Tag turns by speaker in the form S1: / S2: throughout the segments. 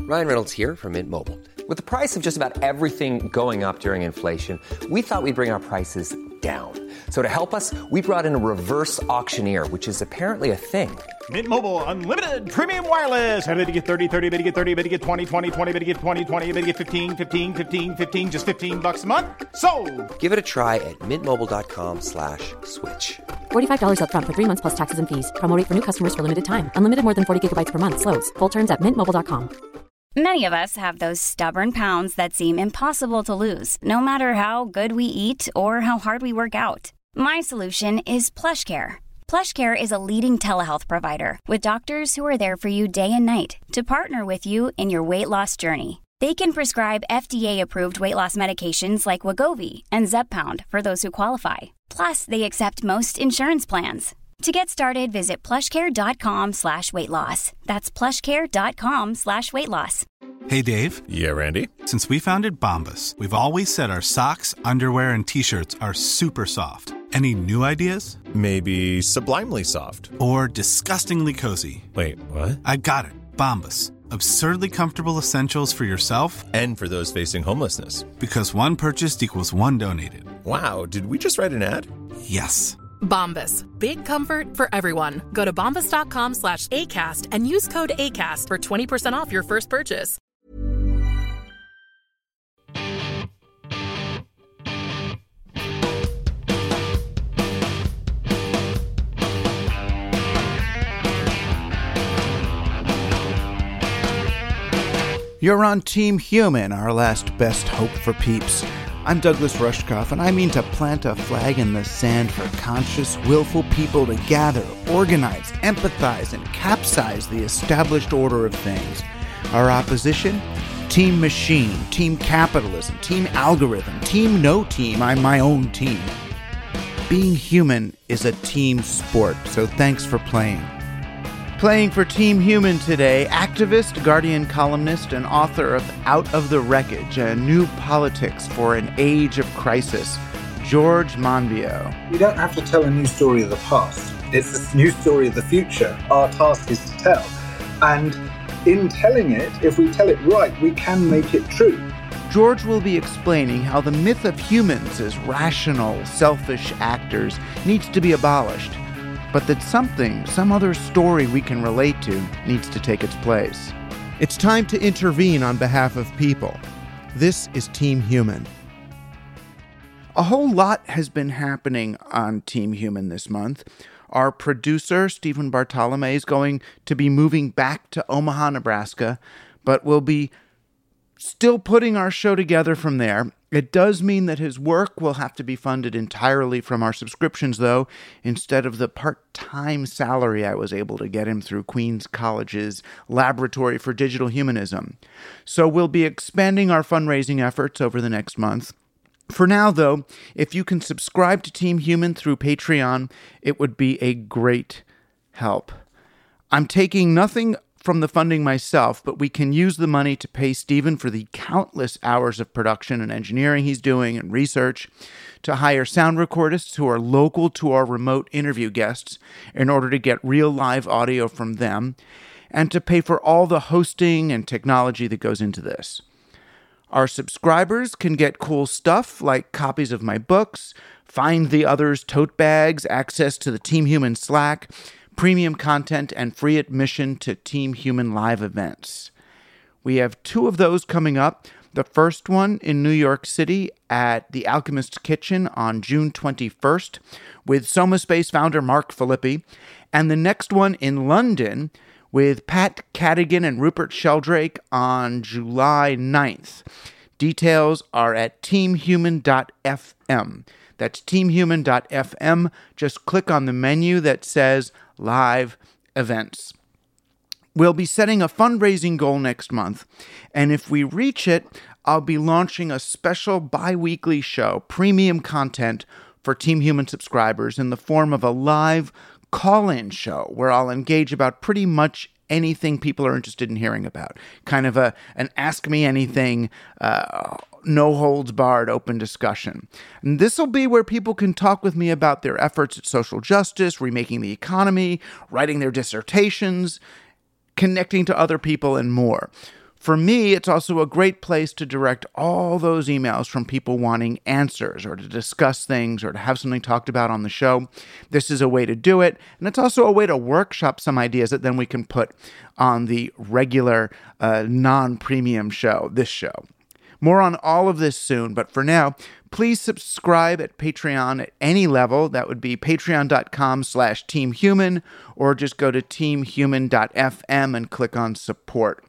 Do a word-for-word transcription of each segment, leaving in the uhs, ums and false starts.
S1: Ryan Reynolds here from Mint Mobile. With the price of just about everything going up during inflation, we thought we'd bring our prices down. So to help us, we brought in a reverse auctioneer, which is apparently a thing.
S2: Mint Mobile Unlimited Premium Wireless. How to get thirty, thirty, how to get thirty, how to get twenty, twenty, twenty, how to get twenty, twenty, how to get fifteen, fifteen, fifteen, fifteen, just fifteen bucks a month? Sold!
S1: Give it a try at mintmobile.com slash switch.
S3: forty-five dollars up front for three months plus taxes and fees. Promo rate for new customers for limited time. Unlimited more than forty gigabytes per month. Slows full terms at mint mobile dot com.
S4: Many of us have those stubborn pounds that seem impossible to lose, no matter how good we eat or how hard we work out. My solution is PlushCare. PlushCare is a leading telehealth provider with doctors who are there for you day and night to partner with you in your weight loss journey. They can prescribe F D A-approved weight loss medications like Wegovy and Zepbound for those who qualify. Plus, they accept most insurance plans. To get started, visit plushcare.com slash weight loss. That's plushcare.com slash weight loss.
S5: Hey, Dave.
S6: Yeah, Randy.
S5: Since we founded Bombas, we've always said our socks, underwear, and T-shirts are super soft. Any new ideas?
S6: Maybe sublimely soft.
S5: Or disgustingly cozy.
S6: Wait, what?
S5: I got it. Bombas. Absurdly comfortable essentials for yourself
S6: and for those facing homelessness.
S5: Because one purchased equals one donated.
S6: Wow, did we just write an ad?
S5: Yes.
S7: Bombas. Big comfort for everyone. Go to bombas.com slash ACAST and use code ACAST for twenty percent off your first purchase.
S8: You're on Team Human, our last best hope for peeps. I'm Douglas Rushkoff, and I mean to plant a flag in the sand for conscious, willful people to gather, organize, empathize, and capsize the established order of things. Our opposition? Team Machine, Team Capitalism, Team Algorithm, Team No Team, I'm my own team. Being human is a team sport, so thanks for playing. Playing for Team Human today, activist, Guardian columnist, and author of Out of the Wreckage, A New Politics for an Age of Crisis, George Monbiot.
S9: We don't have to tell a new story of the past. It's a new story of the future. Our task is to tell. And in telling it, if we tell it right, we can make it true.
S8: George will be explaining how the myth of humans as rational, selfish actors needs to be abolished, but that something, some other story we can relate to, needs to take its place.
S10: It's time to intervene on behalf of people. This is Team Human.
S8: A whole lot has been happening on Team Human this month. Our producer, Stephen Bartolome, is going to be moving back to Omaha, Nebraska, but will be still putting our show together from there. It does mean that his work will have to be funded entirely from our subscriptions, though, instead of the part-time salary I was able to get him through Queens College's Laboratory for Digital Humanism. So we'll be expanding our fundraising efforts over the next month. For now, though, if you can subscribe to Team Human through Patreon, it would be a great help. I'm taking nothing from the funding myself, but we can use the money to pay Stephen for the countless hours of production and engineering he's doing and research, to hire sound recordists who are local to our remote interview guests in order to get real live audio from them, and to pay for all the hosting and technology that goes into this. Our subscribers can get cool stuff like copies of my books, Find the Others tote bags, access to the Team Human Slack, premium content, and free admission to Team Human live events. We have two of those coming up. The first one in New York City at the Alchemist's Kitchen on June twenty-first with SomaSpace founder Mark Filippi, and the next one in London with Pat Cadigan and Rupert Sheldrake on July ninth. Details are at team human dot f m. That's team human dot f m. Just click on the menu that says Live Events. We'll be setting a fundraising goal next month, and if we reach it, I'll be launching a special bi-weekly show, premium content for Team Human subscribers in the form of a live call-in show where I'll engage about pretty much anything people are interested in hearing about. Kind of a an Ask Me Anything, uh, no-holds-barred open discussion. And this will be where people can talk with me about their efforts at social justice, remaking the economy, writing their dissertations, connecting to other people, and more. For me, it's also a great place to direct all those emails from people wanting answers or to discuss things or to have something talked about on the show. This is a way to do it. And it's also a way to workshop some ideas that then we can put on the regular uh, non-premium show, this show. More on all of this soon, but for now, please subscribe at Patreon at any level. That would be patreon.com slash teamhuman, or just go to teamhuman dot f m and click on support.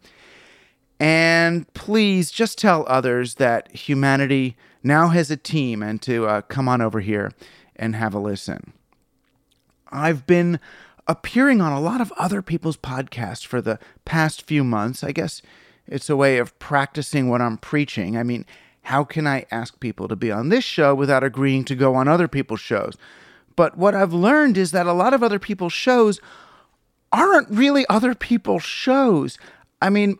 S8: And please just tell others that humanity now has a team and to uh, come on over here and have a listen. I've been appearing on a lot of other people's podcasts for the past few months. I guess it's a way of practicing what I'm preaching. I mean, how can I ask people to be on this show without agreeing to go on other people's shows? But what I've learned is that a lot of other people's shows aren't really other people's shows. I mean,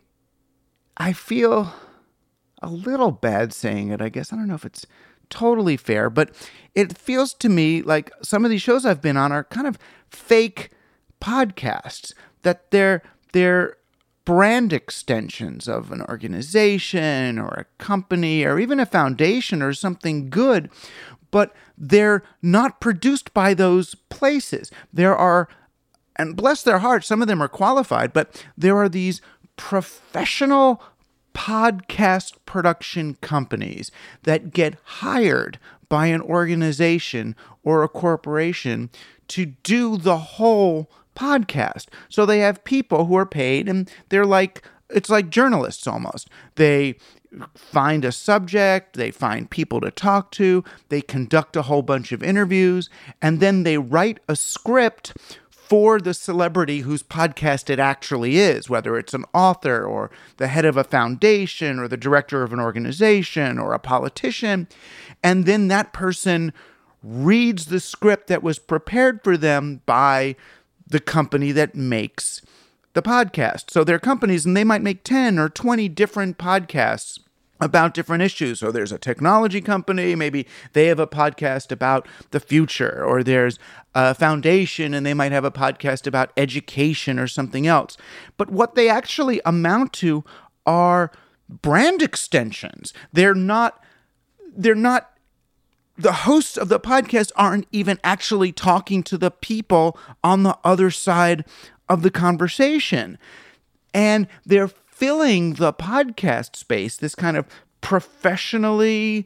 S8: I feel a little bad saying it, I guess. I don't know if it's totally fair, but it feels to me like some of these shows I've been on are kind of fake podcasts, that they're they're brand extensions of an organization or a company or even a foundation or something good, but they're not produced by those places. There are, and bless their hearts, some of them are qualified, but there are these professional podcast production companies that get hired by an organization or a corporation to do the whole podcast. So they have people who are paid, and they're like, it's like journalists almost. They find a subject, they find people to talk to, they conduct a whole bunch of interviews, and then they write a script for the celebrity whose podcast it actually is, whether it's an author or the head of a foundation or the director of an organization or a politician. And then that person reads the script that was prepared for them by the company that makes the podcast. So they're companies, and they might make ten or twenty different podcasts about different issues. So there's a technology company, maybe they have a podcast about the future, or there's a foundation and they might have a podcast about education or something else. But what they actually amount to are brand extensions. They're not, they're not, the hosts of the podcast aren't even actually talking to the people on the other side of the conversation. And they're filling the podcast space, this kind of professionally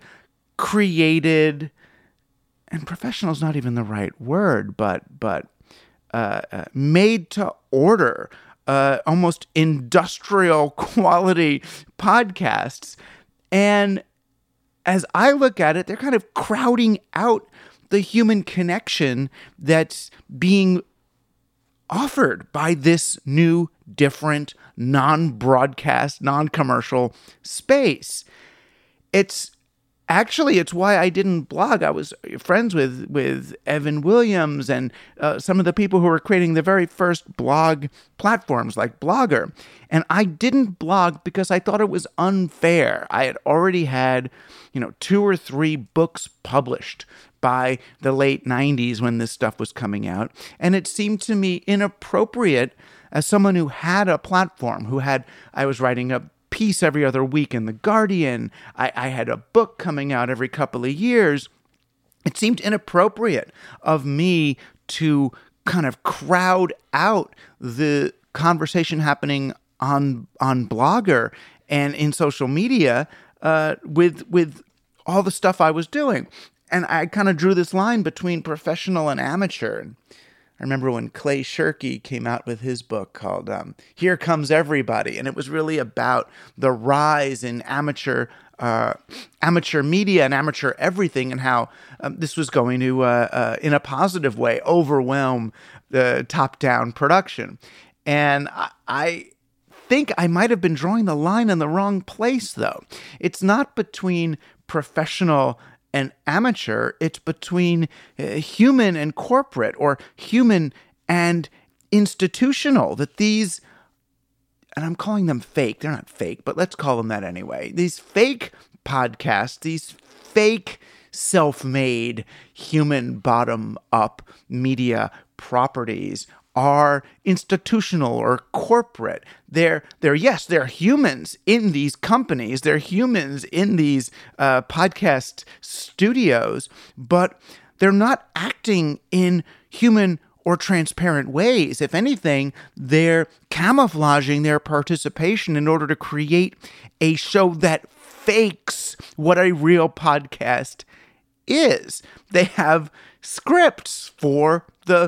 S8: created, and professional is not even the right word, but but uh, uh, made to order, uh, almost industrial quality podcasts. And as I look at it, they're kind of crowding out the human connection that's being offered by this new, different, non-broadcast, non-commercial space. It's actually, it's why I didn't blog. I was friends with, with Evan Williams and uh, some of the people who were creating the very first blog platforms like Blogger. And I didn't blog because I thought it was unfair. I had already had, you know, two or three books published by the late nineties when this stuff was coming out. And it seemed to me inappropriate as someone who had a platform, who had, I was writing a piece every other week in The Guardian. I, I had a book coming out every couple of years. It seemed inappropriate of me to kind of crowd out the conversation happening on on Blogger and in social media uh, with with all the stuff I was doing. And I kind of drew this line between professional and amateur. I remember when Clay Shirky came out with his book called um, Here Comes Everybody, and it was really about the rise in amateur uh, amateur media and amateur everything, and how um, this was going to, uh, uh, in a positive way, overwhelm the top-down production. And I, I think I might have been drawing the line in the wrong place, though. It's not between professional and amateur, it's between uh, human and corporate, or human and institutional, that these, and I'm calling them fake, they're not fake, but let's call them that anyway. These fake podcasts, these fake self-made human bottom-up media properties are institutional or corporate. They're, they're yes, they're humans in these companies. They're humans in these uh, podcast studios, but they're not acting in human or transparent ways. If anything, they're camouflaging their participation in order to create a show that fakes what a real podcast is. They have scripts for the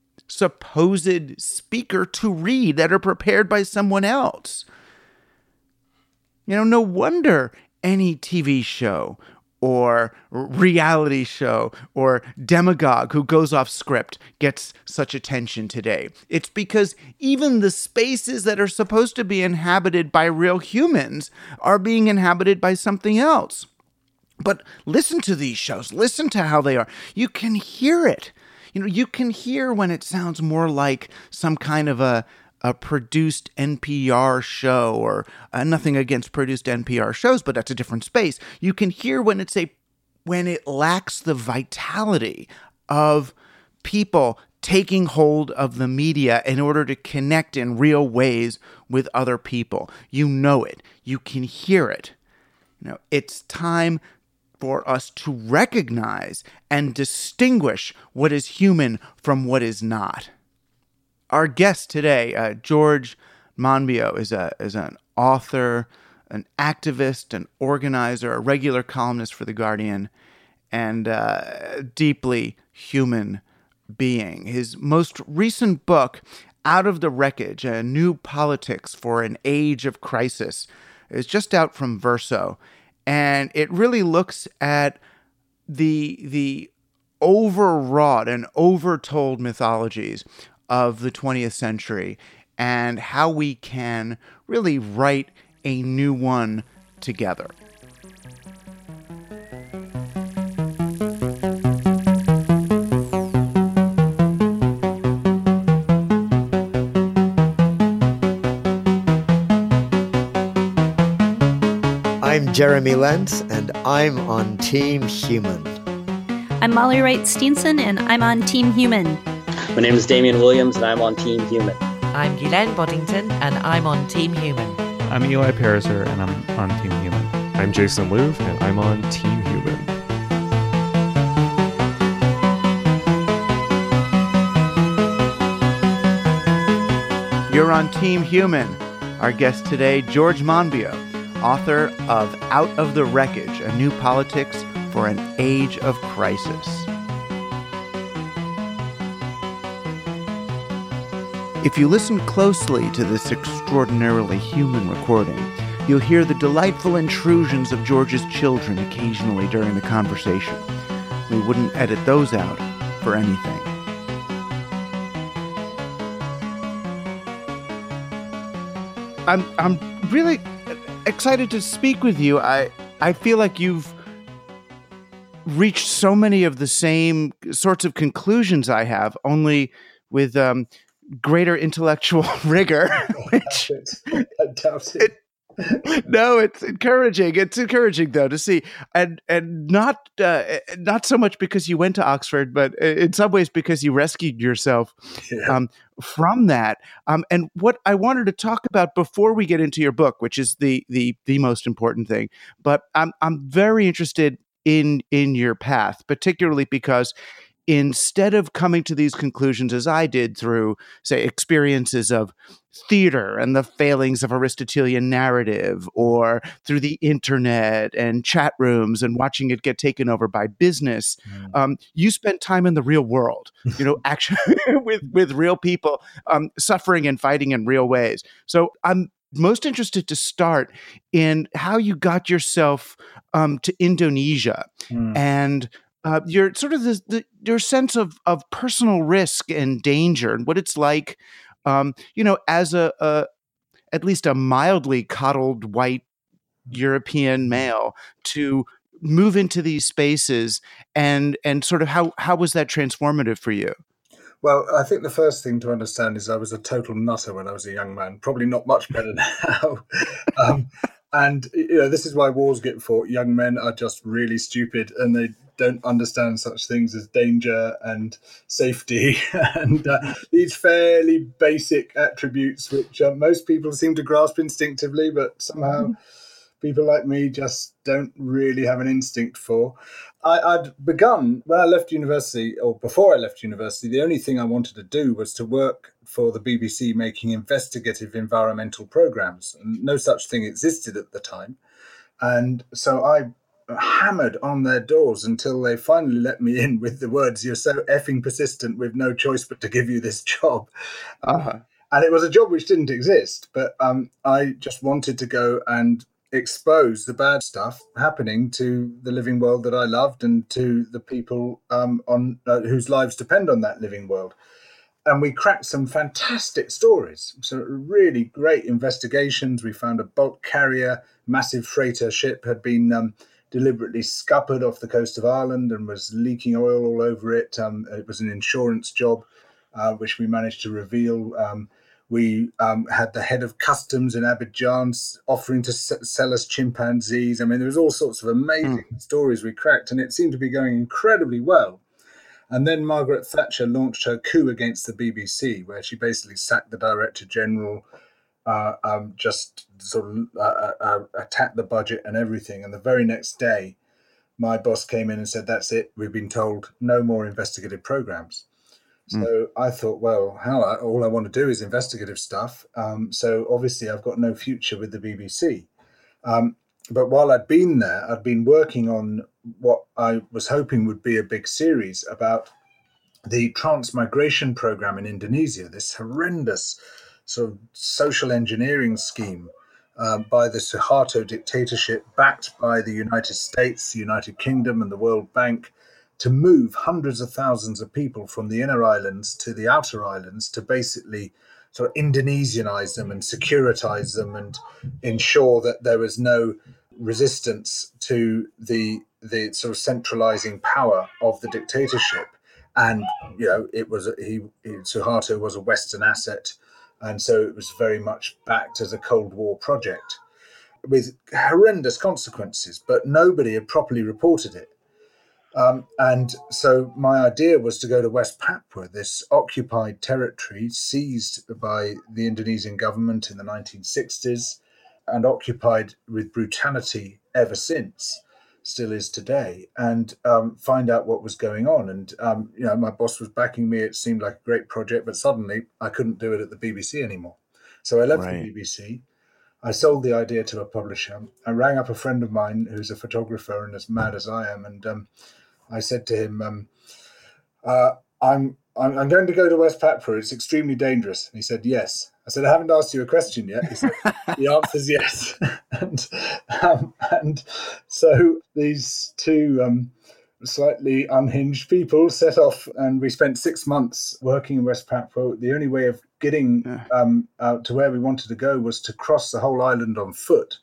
S8: supposed speaker to read that are prepared by someone else. You know, no wonder any T V show or reality show or demagogue who goes off script gets such attention today. It's because even the spaces that are supposed to be inhabited by real humans are being inhabited by something else. But listen to these shows. Listen to how they are. You can hear it. You know, you can hear when it sounds more like some kind of a, a produced N P R show, or uh, nothing against produced N P R shows, but that's a different space. You can hear when it's a when it lacks the vitality of people taking hold of the media in order to connect in real ways with other people. You know it. You can hear it. You know, it's time for us to recognize and distinguish what is human from what is not. Our guest today, uh, George Monbiot, is a is an author, an activist, an organizer, a regular columnist for The Guardian, and a deeply human being. His most recent book, Out of the Wreckage, A New Politics for an Age of Crisis, is just out from Verso. And it really looks at the the overwrought and overtold mythologies of the twentieth century and how we can really write a new one together.
S11: I'm Jeremy Lentz, and I'm on Team Human.
S12: I'm Molly Wright Steenson, and I'm on Team Human.
S13: My name is Damian Williams, and I'm on Team Human.
S14: I'm Ghislaine Boddington, and I'm on Team Human.
S15: I'm Eli Pariser, and I'm on Team Human.
S16: I'm Jason Louv, and I'm on Team Human.
S8: You're on Team Human. Our guest today, George Monbiot, author of Out of the Wreckage, A New Politics for an Age of Crisis. If you listen closely to this extraordinarily human recording, you'll hear the delightful intrusions of George's children occasionally during the conversation. We wouldn't edit those out for anything. I'm I'm really excited to speak with you. I I feel like you've reached so many of the same sorts of conclusions I have, only with um, greater intellectual rigor. Which
S9: I doubt it.
S8: it, no, it's encouraging. It's encouraging though to see, and and not uh, not so much because you went to Oxford, but in some ways because you rescued yourself yeah. um, from that. Um, and what I wanted to talk about before we get into your book, which is the the the most important thing, but I'm I'm very interested in in your path, particularly because instead of coming to these conclusions as I did through, say, experiences of theater and the failings of Aristotelian narrative, or through the internet and chat rooms and watching it get taken over by business, mm. um, you spent time in the real world, you know, actually with, with real people um, suffering and fighting in real ways. So I'm most interested to start in how you got yourself um, to Indonesia mm. and Uh, your sort of the, the your sense of of personal risk and danger, and what it's like, um, you know, as a, a at least a mildly coddled white European male to move into these spaces, and and sort of how how was that transformative for you?
S9: Well, I think the first thing to understand is I was a total nutter when I was a young man. Probably not much better now. um, And, you know, this is why wars get fought. Young men are just really stupid and they don't understand such things as danger and safety and uh, these fairly basic attributes which uh, most people seem to grasp instinctively, but somehow people like me just don't really have an instinct for. I, I'd begun, when I left university, or before I left university, the only thing I wanted to do was to work for the B B C making investigative environmental programmes. And no such thing existed at the time. And so I hammered on their doors until they finally let me in with the words, "You're so effing persistent, we've no choice but to give you this job." Uh-huh. And it was a job which didn't exist, but um, I just wanted to go and expose the bad stuff happening to the living world that I loved and to the people um, on uh, whose lives depend on that living world. And we cracked some fantastic stories, so really great investigations. We found a bulk carrier, massive freighter ship had been um, deliberately scuppered off the coast of Ireland and was leaking oil all over it. Um, it was an insurance job, uh, which we managed to reveal. Um, we um, had the head of customs in Abidjan offering to s- sell us chimpanzees. I mean, there was all sorts of amazing mm. stories we cracked, and it seemed to be going incredibly well. And then Margaret Thatcher launched her coup against the B B C, where she basically sacked the Director General, uh, um, just sort of uh, uh, attacked the budget and everything. And the very next day, my boss came in and said, "That's it. We've been told no more investigative programs." Mm. So I thought, well, hell, I, all I want to do is investigative stuff. Um, so obviously I've got no future with the B B C. Um, But while I'd been there, I'd been working on what I was hoping would be a big series about the transmigration program in Indonesia, this horrendous sort of social engineering scheme uh, by the Suharto dictatorship, backed by the United States, the United Kingdom, and the World Bank, to move hundreds of thousands of people from the inner islands to the outer islands to basically sort of Indonesianize them and securitize them and ensure that there was no resistance to the the sort of centralizing power of the dictatorship. And, you know, it was he, he Suharto was a Western asset, and so it was very much backed as a Cold War project with horrendous consequences, but nobody had properly reported it. Um, and so my idea was to go to West Papua, this occupied territory seized by the Indonesian government in the nineteen sixties and occupied with brutality ever since, still is today, and um, find out what was going on. And, um, you know, my boss was backing me. It seemed like a great project, but suddenly I couldn't do it at the B B C anymore. So I left right. the B B C. I sold the idea to a publisher. I rang up a friend of mine who's a photographer and as mad as I am, and um, I said to him, um, uh, I'm, I'm I'm going to go to West Papua. It's extremely dangerous. And he said, yes. I said, I haven't asked you a question yet. He said, the answer's yes. and, um, and so these two um, slightly unhinged people set off, and we spent six months working in West Papua. The only way of getting um, out to where we wanted to go was to cross the whole island on foot.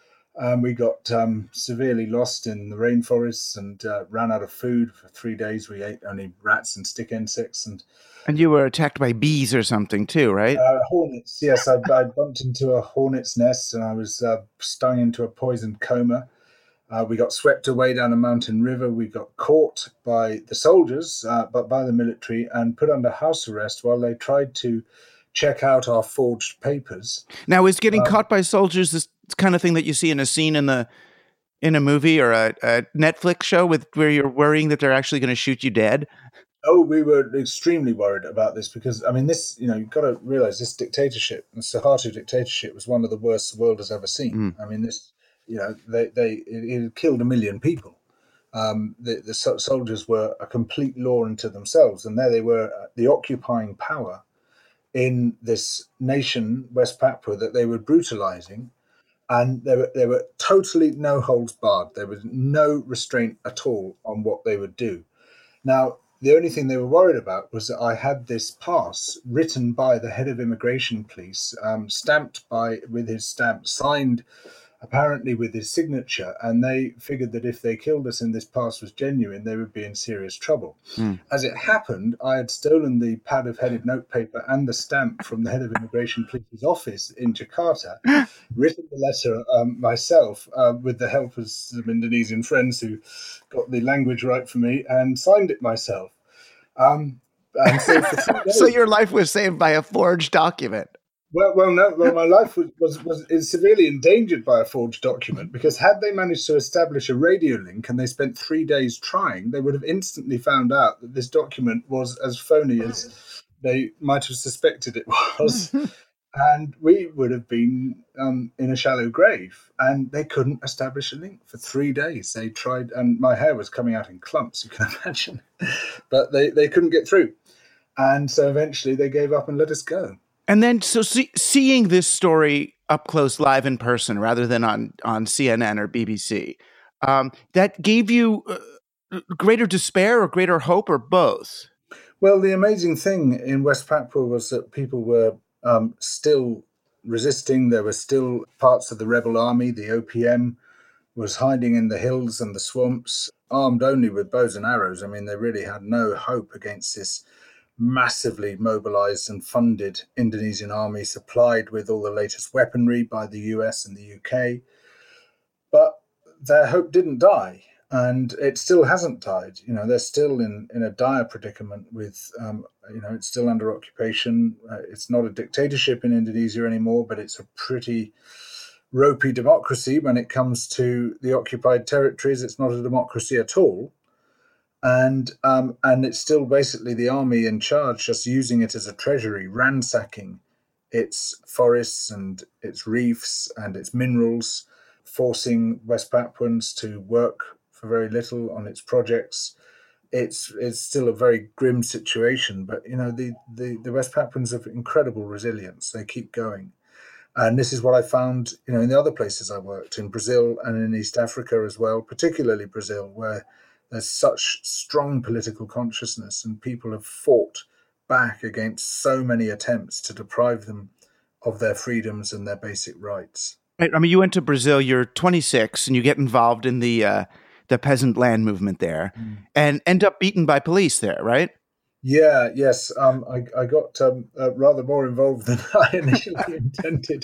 S9: Um, we got um, severely lost in the rainforests and uh, ran out of food for three days. We ate only rats and stick insects. And
S8: and you were attacked by bees or something too, right?
S9: Uh, hornets, yes. I, I bumped into a hornet's nest and I was uh, stung into a poisoned coma. Uh, we got swept away down a mountain river. We got caught by the soldiers, uh, but by the military, and put under house arrest while they tried to check out our forged papers.
S8: Now, is getting
S9: um,
S8: caught by soldiers this kind of thing that you see in a scene in the in a movie or a, a Netflix show with where you're worrying that they're actually going to shoot you dead?
S9: Oh, we were extremely worried about this because, I mean, this, you know, you've got to realize this dictatorship, the Suharto dictatorship, was one of the worst the world has ever seen. Mm. I mean, this, you know, they, they it, it killed a million people. Um, the, the soldiers were a complete law unto themselves, and there they were, uh, the occupying power in this nation, West Papua, that they were brutalizing. And there were, there were totally no holds barred. There was no restraint at all on what they would do. Now, the only thing they were worried about was that I had this pass written by the head of immigration police, um, stamped by with his stamp, signed apparently with his signature, and they figured that if they killed us and this pass was genuine, they would be in serious trouble.
S8: Mm.
S9: As it happened, I had stolen the pad of headed notepaper and the stamp from the head of Immigration Police's office in Jakarta, written the letter um, myself uh, with the help of some Indonesian friends who got the language right for me, and signed it myself. Um, and so, for three days,
S8: so your life was saved by a forged document.
S9: Well, well, no. Well, my life was, was was is severely endangered by a forged document, because had they managed to establish a radio link and they spent three days trying, they would have instantly found out that this document was as phony as they might have suspected it was, and we would have been um, in a shallow grave. And they couldn't establish a link for three days. They tried, and my hair was coming out in clumps, you can imagine, but they they couldn't get through, and so eventually they gave up and let us go.
S8: And then, so see, seeing this story up close, live in person, rather than on, on C N N or B B C, um, that gave you uh, greater despair or greater hope, or both?
S9: Well, the amazing thing in West Papua was that people were um, still resisting. There were still parts of the rebel army. The O P M was hiding in the hills and the swamps, armed only with bows and arrows. I mean, they really had no hope against this massively mobilized and funded Indonesian army, supplied with all the latest weaponry by the U S and the U K. But their hope didn't die, and it still hasn't died. You know, they're still in, in a dire predicament with, um, you know, it's still under occupation. Uh, it's not a dictatorship in Indonesia anymore, but it's a pretty ropey democracy when it comes to the occupied territories. It's not a democracy at all. And um, and it's still basically the army in charge, just using it as a treasury, ransacking its forests and its reefs and its minerals, forcing West Papuans to work for very little on its projects. It's it's still a very grim situation, but you know the, the, the West Papuans have incredible resilience. They keep going. And this is what I found, you know, in the other places I worked, in Brazil and in East Africa as well, particularly Brazil, where there's such strong political consciousness, and people have fought back against so many attempts to deprive them of their freedoms and their basic rights.
S8: I mean, you went to Brazil, you're twenty-six, and you get involved in the uh, the peasant land movement there, mm. and end up beaten by police there, right?
S9: Yeah, yes. Um, I, I got um, uh, rather more involved than I initially intended.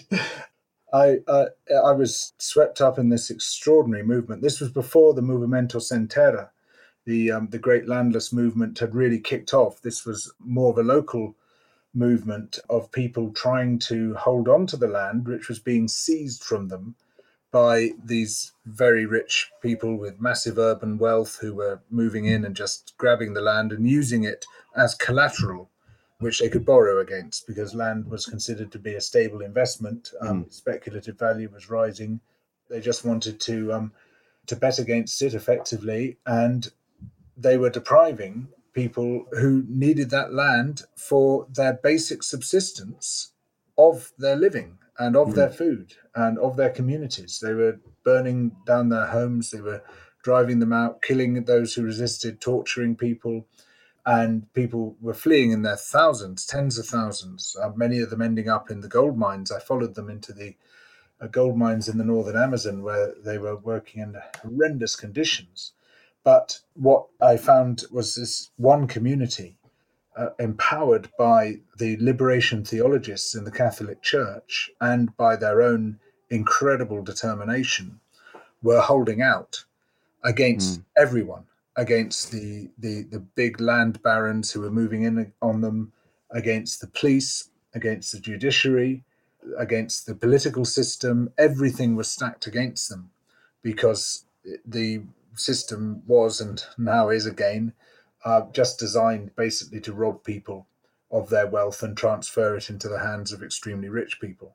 S9: I uh, I was swept up in this extraordinary movement. This was before the Movimento Sem Terra. The um, the great landless movement had really kicked off. This was more of a local movement of people trying to hold on to the land, which was being seized from them by these very rich people with massive urban wealth who were moving in and just grabbing the land and using it as collateral, which they could borrow against, because land was considered to be a stable investment. Um, mm. Speculative value was rising. They just wanted to um, to bet against it effectively, and they were depriving people who needed that land for their basic subsistence of their living and of mm. their food and of their communities. They were burning down their homes. They were driving them out, killing those who resisted, torturing people. And people were fleeing in their thousands, tens of thousands, uh, many of them ending up in the gold mines. I followed them into the uh, gold mines in the northern Amazon, where they were working in horrendous conditions. But what I found was this one community, uh, empowered by the liberation theologists in the Catholic Church and by their own incredible determination, were holding out against mm. everyone, against the, the, the big land barons who were moving in on them, against the police, against the judiciary, against the political system. Everything was stacked against them, because the system was, and now is again, uh, just designed basically to rob people of their wealth and transfer it into the hands of extremely rich people.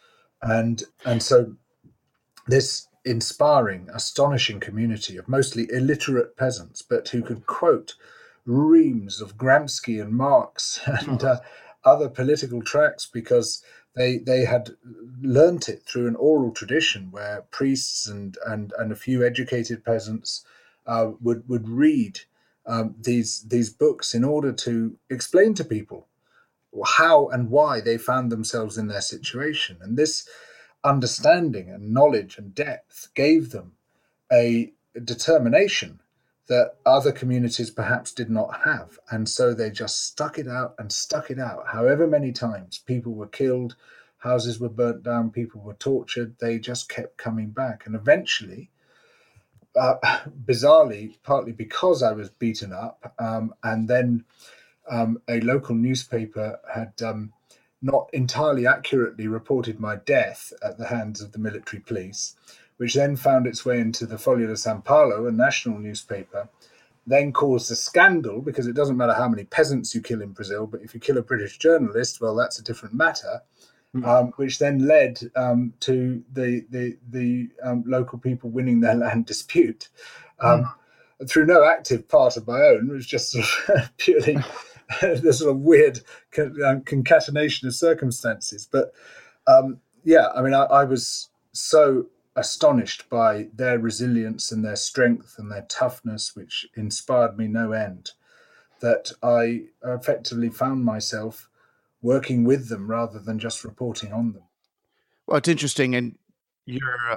S9: And and so this inspiring, astonishing community of mostly illiterate peasants, but who could quote reams of Gramsci and Marx and uh, other political tracts, because they they had learnt it through an oral tradition where priests and and, and a few educated peasants uh, would would read um, these these books in order to explain to people how and why they found themselves in their situation. And this, understanding and knowledge and depth gave them a determination that other communities perhaps did not have. And so they just stuck it out and stuck it out. However many times people were killed, houses were burnt down, people were tortured, they just kept coming back. And eventually, uh, bizarrely, partly because I was beaten up, um, and then um, a local newspaper had um, not entirely accurately reported my death at the hands of the military police, which then found its way into the Folha de São Paulo, a national newspaper, then caused a scandal, because it doesn't matter how many peasants you kill in Brazil, but if you kill a British journalist, well, that's a different matter, mm. um, which then led um, to the the, the um, local people winning their land dispute um, mm. through no active part of my own. It was just sort of purely the sort of weird con- concatenation of circumstances. But um, yeah, I mean, I, I was so astonished by their resilience and their strength and their toughness, which inspired me no end, that I effectively found myself working with them rather than just reporting on them.
S8: Well, it's interesting, and your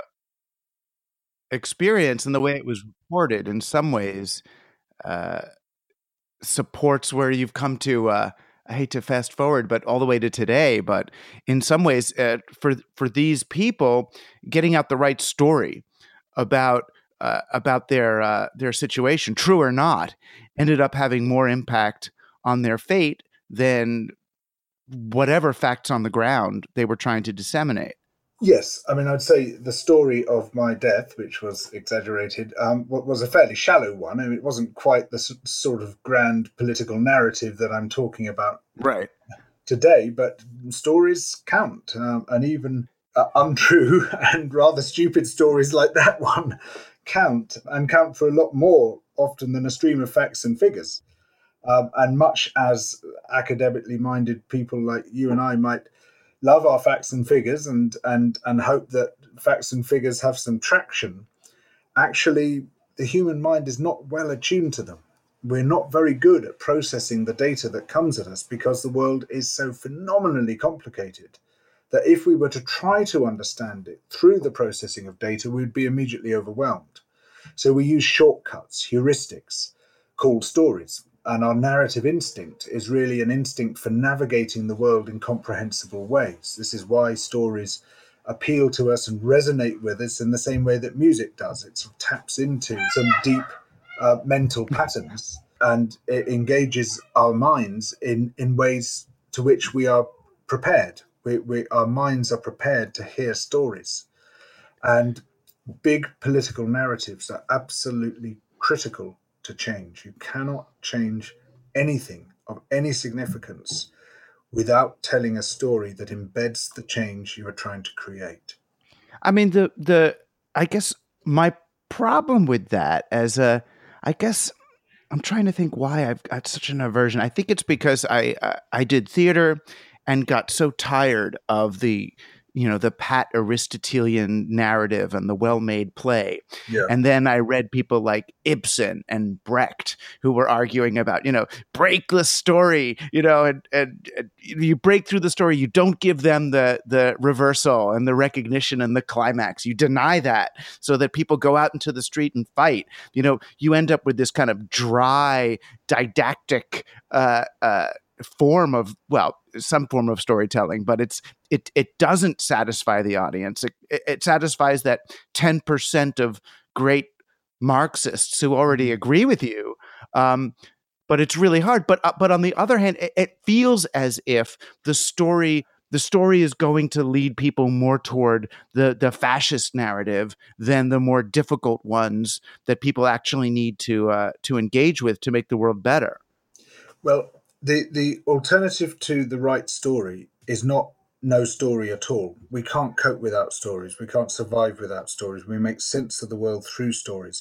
S8: experience and the way it was reported in some ways uh, supports where you've come to, uh, I hate to fast forward, but all the way to today. But in some ways, uh, for for these people, getting out the right story about uh, about their uh, their situation, true or not, ended up having more impact on their fate than whatever facts on the ground they were trying to disseminate.
S9: Yes, I mean, I'd say the story of my death, which was exaggerated, um, was a fairly shallow one. I mean, it wasn't quite the sort of grand political narrative that I'm talking about
S8: right
S9: today, but stories count, um, and even uh, untrue and rather stupid stories like that one count, and count for a lot more often than a stream of facts and figures. Um, and much as academically minded people like you and I might love our facts and figures and and and hope that facts and figures have some traction, actually the human mind is not well attuned to them. We're not very good at processing the data that comes at us because the world is so phenomenally complicated that if we were to try to understand it through the processing of data, we'd be immediately overwhelmed. So we use shortcuts, heuristics, called stories. And our narrative instinct is really an instinct for navigating the world in comprehensible ways. This is why stories appeal to us and resonate with us in the same way that music does. It sort of taps into some deep uh, mental patterns, and it engages our minds in, in ways to which we are prepared. We, we, our minds are prepared to hear stories. And big political narratives are absolutely critical to change. You cannot change anything of any significance without telling a story that embeds the change you are trying to create.
S8: I mean, the the I guess my problem with that, as a, I guess I'm trying to think why I've got such an aversion. I think it's because I I, I did theater and got so tired of the, you know, the pat Aristotelian narrative and the well-made play.
S9: Yeah.
S8: And then I read people like Ibsen and Brecht who were arguing about, you know, break the story, you know, and, and, and you break through the story. You don't give them the, the reversal and the recognition and the climax. You deny that so that people go out into the street and fight. You know, you end up with this kind of dry, didactic, uh, uh, form of, well, some form of storytelling, but it's it it doesn't satisfy the audience. It, it satisfies that ten percent of great Marxists who already agree with you, um, but it's really hard. But uh, but on the other hand, it, it feels as if the story the story is going to lead people more toward the the fascist narrative than the more difficult ones that people actually need to uh, to engage with to make the world better.
S9: Well, The the alternative to the right story is not no story at all. We can't cope without stories. We can't survive without stories. We make sense of the world through stories.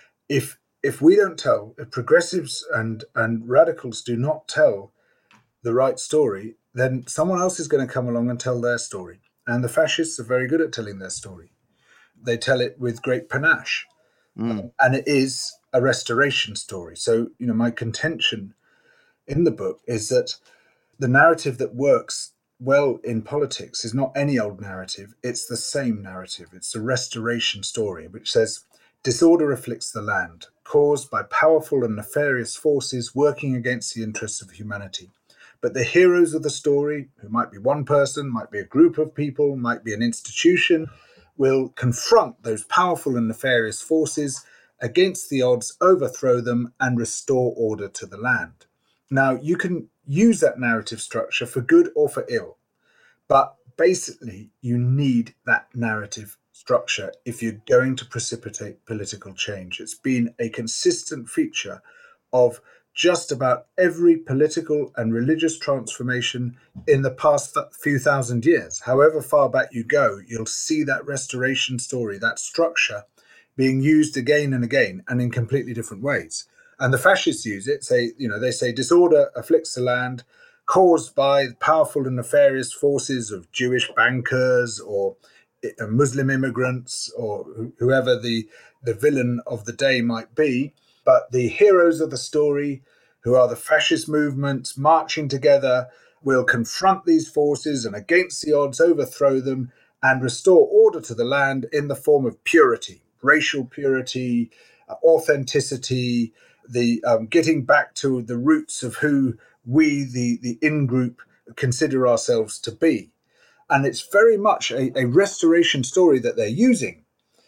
S9: If if we don't tell, if progressives and, and radicals do not tell the right story, then someone else is going to come along and tell their story. And the fascists are very good at telling their story. They tell it with great panache.
S8: Mm.
S9: Um, and it is a restoration story. So, you know, my contention in the book is that the narrative that works well in politics is not any old narrative. It's the same narrative. It's the restoration story, which says, disorder afflicts the land, caused by powerful and nefarious forces working against the interests of humanity. But the heroes of the story, who might be one person, might be a group of people, might be an institution, will confront those powerful and nefarious forces against the odds, overthrow them, and restore order to the land. Now, you can use that narrative structure for good or for ill, but basically you need that narrative structure if you're going to precipitate political change. It's been a consistent feature of just about every political and religious transformation in the past few thousand years. However far back you go, you'll see that restoration story, that structure being used again and again and in completely different ways. And the fascists use it, say, you know, they say disorder afflicts the land caused by powerful and nefarious forces of Jewish bankers or Muslim immigrants or whoever the, the villain of the day might be. But the heroes of the story, who are the fascist movements marching together, will confront these forces and against the odds overthrow them and restore order to the land in the form of purity, racial purity, authenticity, the um, getting back to the roots of who we, the, the in-group, consider ourselves to be. And it's very much a, a restoration story that they're using.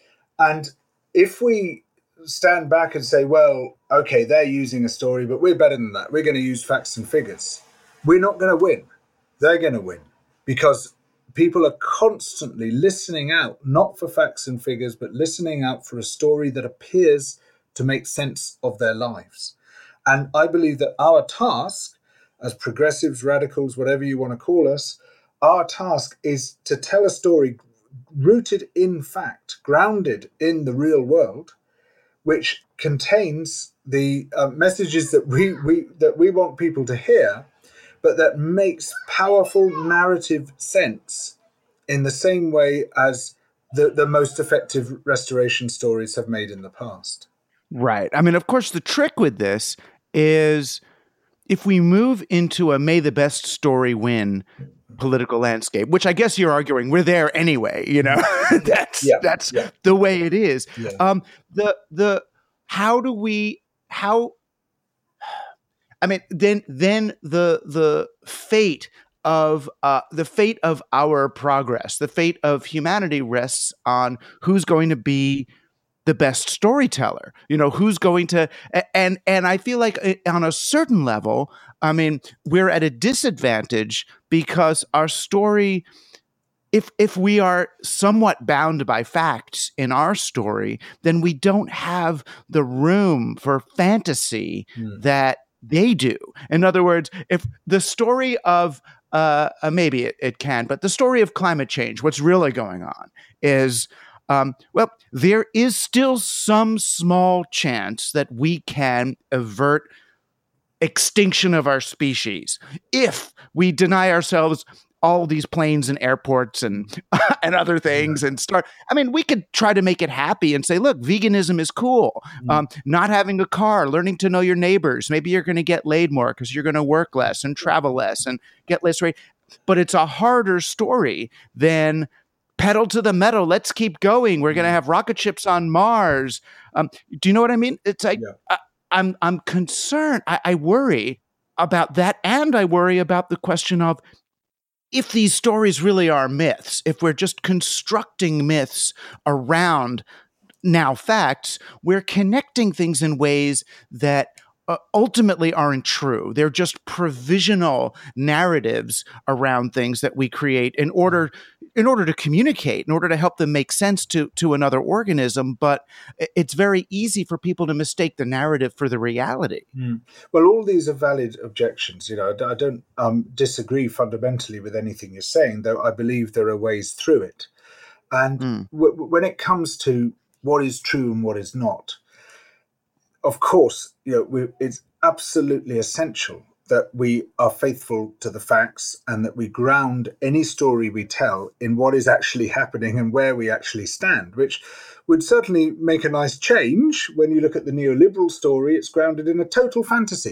S9: And if we stand back and say, well, okay, they're using a story, but we're better than that. We're going to use facts and figures. We're not going to win. They're going to win because people are constantly listening out, not for facts and figures, but listening out for a story that appears to make sense of their lives. And I believe that our task as progressives, radicals, whatever you want to call us, our task is to tell a story rooted in fact, grounded in the real world, which contains the uh, messages that we, we that we want people to hear, but that makes powerful narrative sense in the same way as the, the most effective restoration stories have made in the past.
S8: Right. I mean, of course, the trick with this is if we move into a may the best story win political landscape, which I guess you're arguing we're there anyway, you know, that's
S9: yeah,
S8: that's
S9: yeah.
S8: the way it is.
S9: Yeah.
S8: Um, the the how do we how I mean then then the the fate of uh, the fate of our progress, the fate of humanity rests on who's going to be the best storyteller, you know, who's going to, and and I feel like on a certain level, I mean, we're at a disadvantage because our story, if if we are somewhat bound by facts in our story, then we don't have the room for fantasy mm. that they do. In other words, if the story of, uh, uh, maybe it, it can, but the story of climate change, what's really going on is, Um, well, there is still some small chance that we can avert extinction of our species if we deny ourselves all these planes and airports and and other things and start. I mean, we could try to make it happy and say, look, veganism is cool. Mm. Um, not having a car, learning to know your neighbors. Maybe you're going to get laid more because you're going to work less and travel less and get less rate. But it's a harder story than pedal to the metal. Let's keep going. We're going to have rocket ships on Mars. Um, do you know what I mean? It's like yeah. I, I'm I'm concerned. I, I worry about that, and I worry about the question of if these stories really are myths. If we're just constructing myths around now facts, we're connecting things in ways that Uh, ultimately aren't true. They're just provisional narratives around things that we create in order in order to communicate, in order to help them make sense to to another organism. But it's very easy for people to mistake the narrative for the reality.
S9: Mm. Well, all these are valid objections. You know, I don't um, disagree fundamentally with anything you're saying, though I believe there are ways through it. And mm. w- when it comes to what is true and what is not, of course, you know, we, it's absolutely essential that we are faithful to the facts and that we ground any story we tell in what is actually happening and where we actually stand, which would certainly make a nice change. When you look at the neoliberal story, it's grounded in a total fantasy.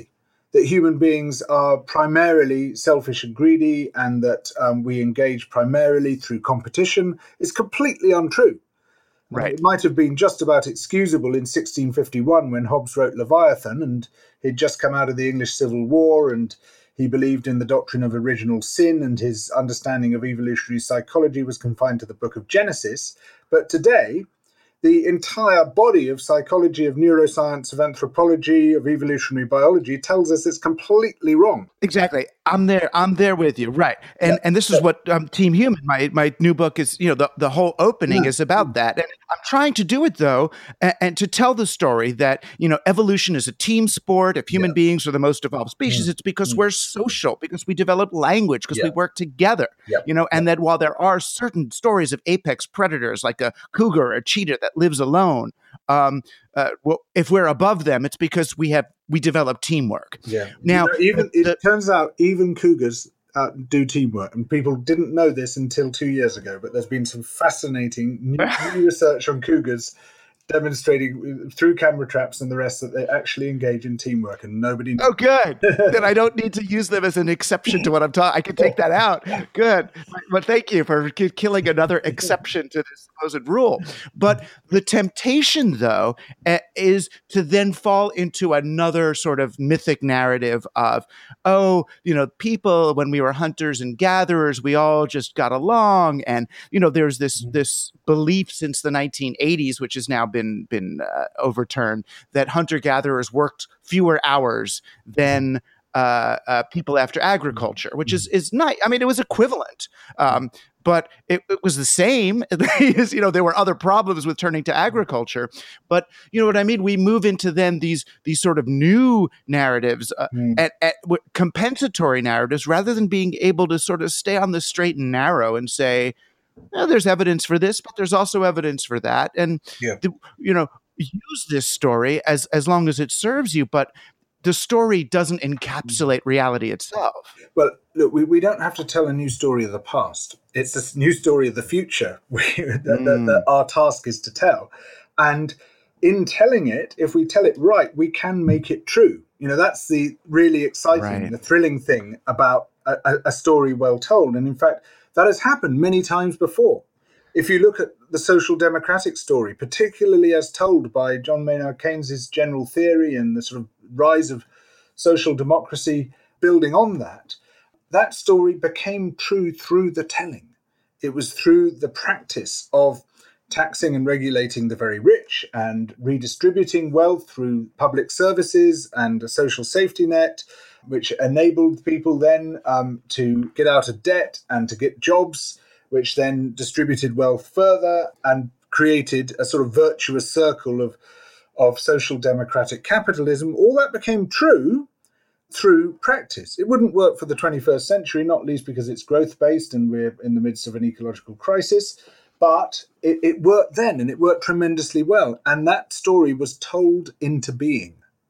S9: that human beings are primarily selfish and greedy and that um, we engage primarily through competition is completely untrue.
S8: Right.
S9: It might have been just about excusable in sixteen fifty-one when Hobbes wrote Leviathan, and he'd just come out of the English Civil War, and he believed in the doctrine of original sin, and his understanding of evolutionary psychology was confined to the book of Genesis. But today, the entire body of psychology, of neuroscience, of anthropology, of evolutionary biology tells us it's completely wrong.
S8: Exactly. I'm there. I'm there with you. Right. And yeah. and this is what um, Team Human, my my new book is, you know, the, the whole opening yeah. is about that. And I'm trying to do it, though, and, and to tell the story that, you know, evolution is a team sport. If human yeah. beings are the most evolved species, mm. it's because mm. we're social, because we develop language, because yeah. we work together, yeah. you know, and yeah. that while there are certain stories of apex predators like a cougar or a cheetah that lives alone, um, uh, well, if we're above them, it's because we have we develop teamwork.
S9: Yeah.
S8: Now,
S9: you know, even
S8: the,
S9: it turns out even cougars uh, do teamwork, and people didn't know this until two years ago. But there's been some fascinating new, new research on cougars demonstrating through camera traps and the rest that they actually engage in teamwork, and nobody knows.
S8: Oh, good. Then I don't need to use them as an exception to what I'm talking. I can take that out. Good. But thank you for k- killing another exception to this supposed rule. But the temptation, though, uh, is to then fall into another sort of mythic narrative of, oh, you know, people, when we were hunters and gatherers, we all just got along. And, you know, there's this, this belief since the nineteen eighties, which is now been been uh, overturned, that hunter-gatherers worked fewer hours than uh, uh, people after agriculture, which is is nice. I mean, it was equivalent, um, but it, it was the same. You know, there were other problems with turning to agriculture, but you know what I mean. We move into then these these sort of new narratives, uh, mm. at, at w- compensatory narratives, rather than being able to sort of stay on the straight and narrow and say, well, there's evidence for this, but there's also evidence for that. And,
S9: yeah.
S8: the, you know, use this story as, as long as it serves you, but the story doesn't encapsulate reality itself.
S9: Well, look, we, we don't have to tell a new story of the past. It's a new story of the future we, that, mm. that, that our task is to tell. And in telling it, if we tell it right, we can make it true. You know, that's the really exciting, right. the thrilling thing about a, a story well told. And in fact, that has happened many times before. If you look at the social democratic story, particularly as told by John Maynard Keynes's general theory and the sort of rise of social democracy building on that, that story became true through the telling. It was through the practice of taxing and regulating the very rich and redistributing wealth through public services and a social safety net, which enabled people then um, to get out of debt and to get jobs, which then distributed wealth further and created a sort of virtuous circle of, of social democratic capitalism. All that became true through practice. It wouldn't work for the twenty-first century, not least because it's growth-based and we're in the midst of an ecological crisis. But it, it worked then, and it worked tremendously well. And that story was told into being.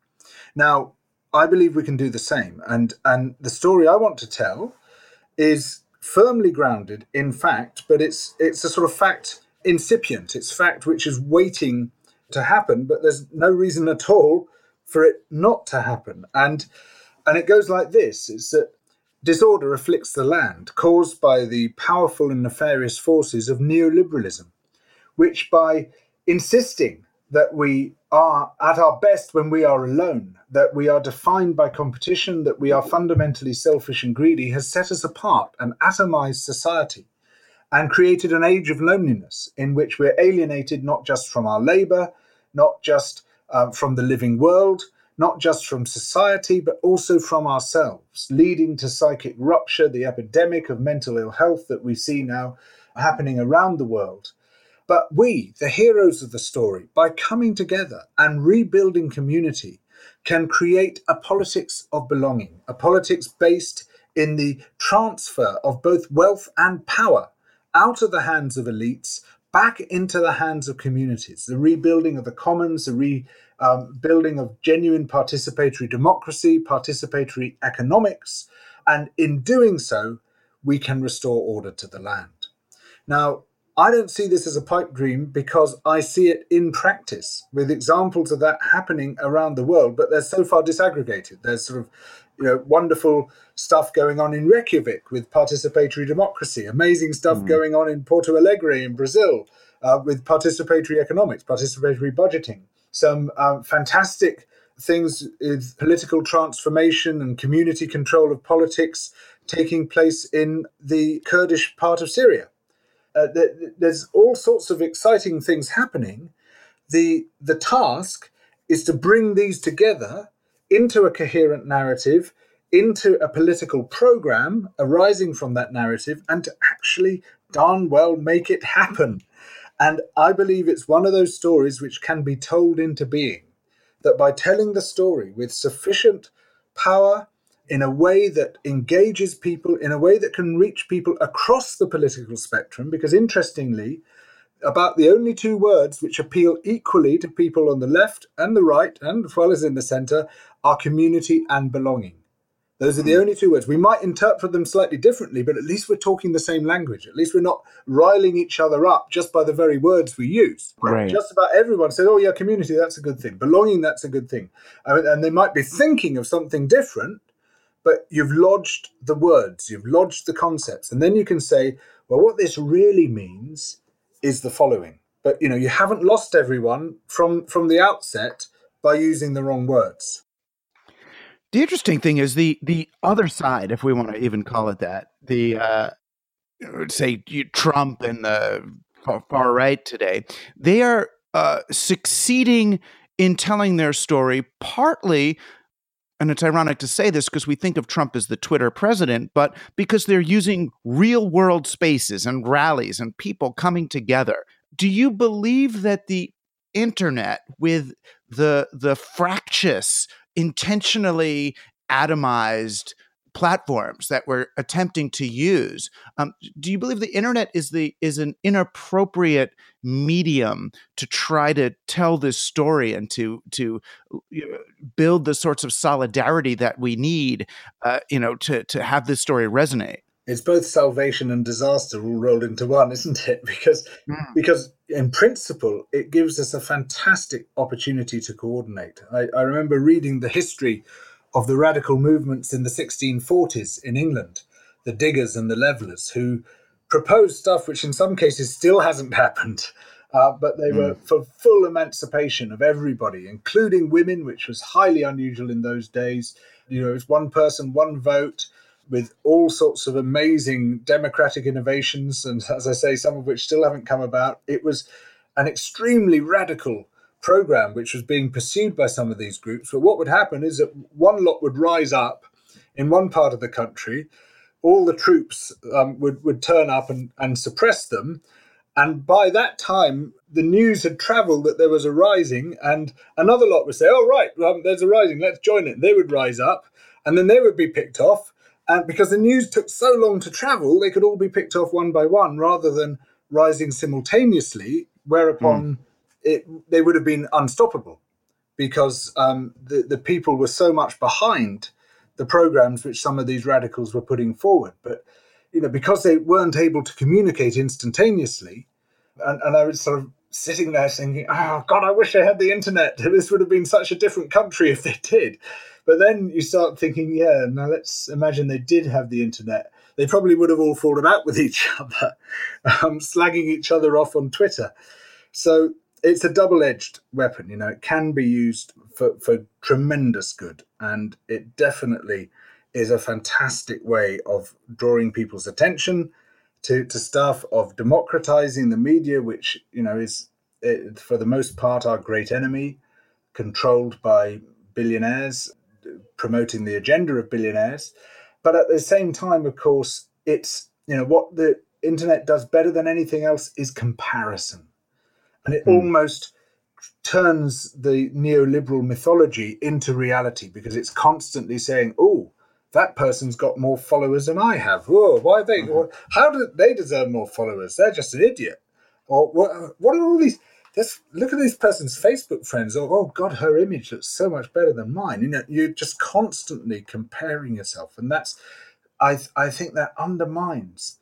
S9: Now, I believe we can do the same. And, and the story I want to tell is firmly grounded in fact, but it's it's a sort of fact incipient. It's fact which is waiting to happen, but there's no reason at all for it not to happen. And and it goes like this. It's that disorder afflicts the land, caused by the powerful and nefarious forces of neoliberalism, which by insisting that we are at our best when we are alone, that we are defined by competition, that we are fundamentally selfish and greedy, has set us apart and atomized society and created an age of loneliness in which we're alienated not just from our labor, not just um, from the living world, not just from society, but also from ourselves, leading to psychic rupture, the epidemic of mental ill health that we see now happening around the world. But we, the heroes of the story, by coming together and rebuilding community, can create a politics of belonging, a politics based in the transfer of both wealth and power out of the hands of elites, back into the hands of communities, the rebuilding of the commons, the rebuilding um, of genuine participatory democracy, participatory economics, and in doing so, we can restore order to the land. Now, I don't see this as a pipe dream because I see it in practice with examples of that happening around the world, but they're so far disaggregated. There's sort of, you know, wonderful stuff going on in Reykjavik with participatory democracy, amazing stuff mm. going on in Porto Alegre in Brazil uh, with participatory economics, participatory budgeting, some um, fantastic things with political transformation and community control of politics taking place in the Kurdish part of Syria. Uh, there's all sorts of exciting things happening. The, the task is to bring these together into a coherent narrative, into a political program arising from that narrative, and to actually darn well make it happen. And I believe it's one of those stories which can be told into being, that by telling the story with sufficient power, in a way that engages people, in a way that can reach people across the political spectrum, because interestingly, about the only two words which appeal equally to people on the left and the right, and as well as in the centre, are community and belonging. Those are the only two words. We might interpret them slightly differently, but at least we're talking the same language. At least we're not riling each other up just by the very words we use.
S8: Right.
S9: Just about everyone says, oh yeah, community, that's a good thing. Belonging, that's a good thing. And they might be thinking of something different, but you've lodged the words, you've lodged the concepts. And then you can say, well, what this really means is the following. But, you know, you haven't lost everyone from, from the outset by using the wrong words.
S8: The interesting thing is the the other side, if we want to even call it that, the, uh, say, Trump and the far, far right today, they are uh, succeeding in telling their story partly. And it's ironic to say this because we think of Trump as the Twitter president, but because they're using real world spaces and rallies and people coming together. Do you believe that the internet, with the the fractious, intentionally atomized platforms that we're attempting to use, um, do you believe the internet is the is an inappropriate medium to try to tell this story and to to build the sorts of solidarity that we need, uh, you know, to to have this story resonate?
S9: It's both salvation and disaster all rolled into one, isn't it? Because mm. because in principle, it gives us a fantastic opportunity to coordinate. I, I remember reading the history of the radical movements in the sixteen forties in England, the Diggers and the Levellers, who proposed stuff which in some cases still hasn't happened, uh, but they mm. were for full emancipation of everybody, including women, which was highly unusual in those days. You know, it's one person, one vote, with all sorts of amazing democratic innovations, and as I say, some of which still haven't come about. It was an extremely radical program which was being pursued by some of these groups. But what would happen is that one lot would rise up in one part of the country, all the troops um, would, would turn up and, and suppress them. And by that time, the news had travelled that there was a rising, and another lot would say, oh, right, um, there's a rising, let's join it. They would rise up, and then they would be picked off. And because the news took so long to travel, they could all be picked off one by one rather than rising simultaneously, whereupon mm. it, they would have been unstoppable because um, the, the people were so much behind the programs which some of these radicals were putting forward. But, you know, because they weren't able to communicate instantaneously, and, and I was sort of sitting there thinking, oh, God, I wish I had the internet. This would have been such a different country if they did. But then you start thinking, yeah, now let's imagine they did have the internet. They probably would have all fallen out with each other, um, slagging each other off on Twitter. So it's a double-edged weapon. You know, it can be used for, for tremendous good. And it definitely is a fantastic way of drawing people's attention to, to stuff, of democratizing the media, which, you know, is, it, for the most part, our great enemy, controlled by billionaires, promoting the agenda of billionaires. But at the same time, of course, it's, you know, what the internet does better than anything else is comparison. And it mm. almost turns the neoliberal mythology into reality because it's constantly saying, oh, that person's got more followers than I have. Whoa, why are they? Mm-hmm. How do they deserve more followers? They're just an idiot. Or what, what are all these? Just look at this person's Facebook friends. Oh, oh, God, her image looks so much better than mine. You know, you're just constantly comparing yourself. And that's, I, I think that undermines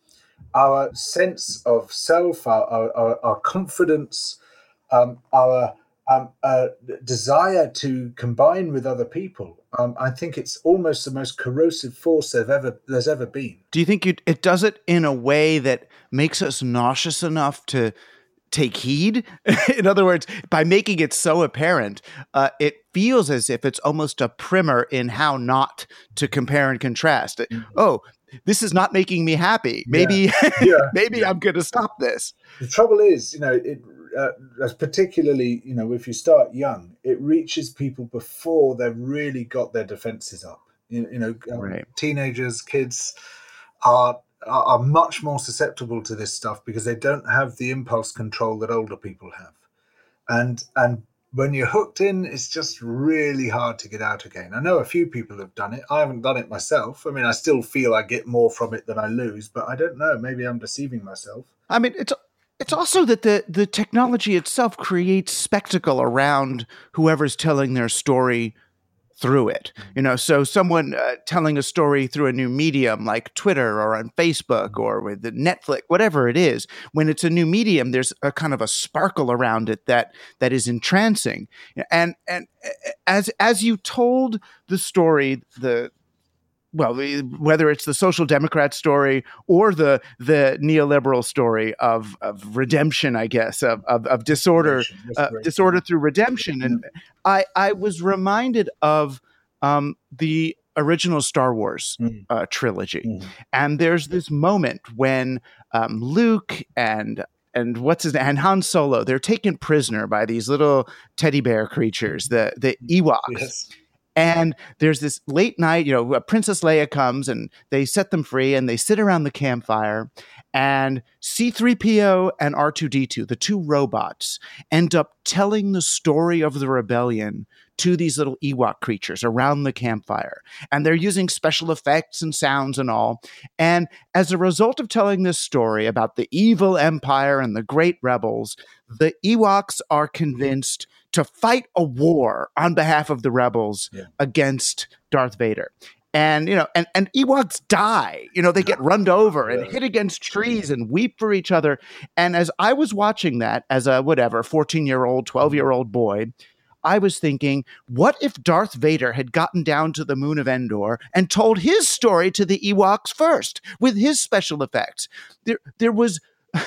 S9: our sense of self, our, our, our confidence, um, our um, uh, desire to combine with other people. Um, I think it's almost the most corrosive force there's ever, there's ever been.
S8: Do you think you, it does it in a way that makes us nauseous enough to take heed? In other words, by making it so apparent, uh, it feels as if it's almost a primer in how not to compare and contrast. Mm-hmm. Oh, this is not making me happy. Maybe, yeah. Yeah. maybe yeah. I'm going to stop this.
S9: The trouble is, you know, it, uh, particularly, you know, if you start young, it reaches people before they've really got their defenses up. You, you know, um, right. Teenagers, kids are are much more susceptible to this stuff because they don't have the impulse control that older people have. And and when you're hooked in, it's just really hard to get out again. I know a few people have done it. I haven't done it myself. I mean, I still feel I get more from it than I lose, but I don't know. Maybe I'm deceiving myself.
S8: I mean, it's it's also that the, the technology itself creates spectacle around whoever's telling their story through it. You know, so someone uh, telling a story through a new medium like Twitter or on Facebook or with the Netflix, whatever it is, when it's a new medium, there's a kind of a sparkle around it that that is entrancing. And and as as you told the story, the well, whether it's the Social Democrat story or the the neoliberal story of of redemption, I guess, of of, of disorder, uh, disorder through redemption, and mm-hmm. I I was reminded of um, the original Star Wars mm-hmm. uh, trilogy, mm-hmm. and there's this moment when um, Luke and and what's his name? And Han Solo, they're taken prisoner by these little teddy bear creatures, the the Ewoks. Yes. And there's this late night, you know, Princess Leia comes and they set them free and they sit around the campfire, and C three P O and R two D two, the two robots, end up telling the story of the rebellion to these little Ewok creatures around the campfire. And they're using special effects and sounds and all. And as a result of telling this story about the evil empire and the great rebels, the Ewoks are convinced to fight a war on behalf of the rebels yeah. against Darth Vader. And, you know, and, and Ewoks die, you know, they get run over and hit against trees and weep for each other. And as I was watching that as a, whatever, fourteen-year-old, twelve-year-old boy, I was thinking, what if Darth Vader had gotten down to the moon of Endor and told his story to the Ewoks first with his special effects? There, there was...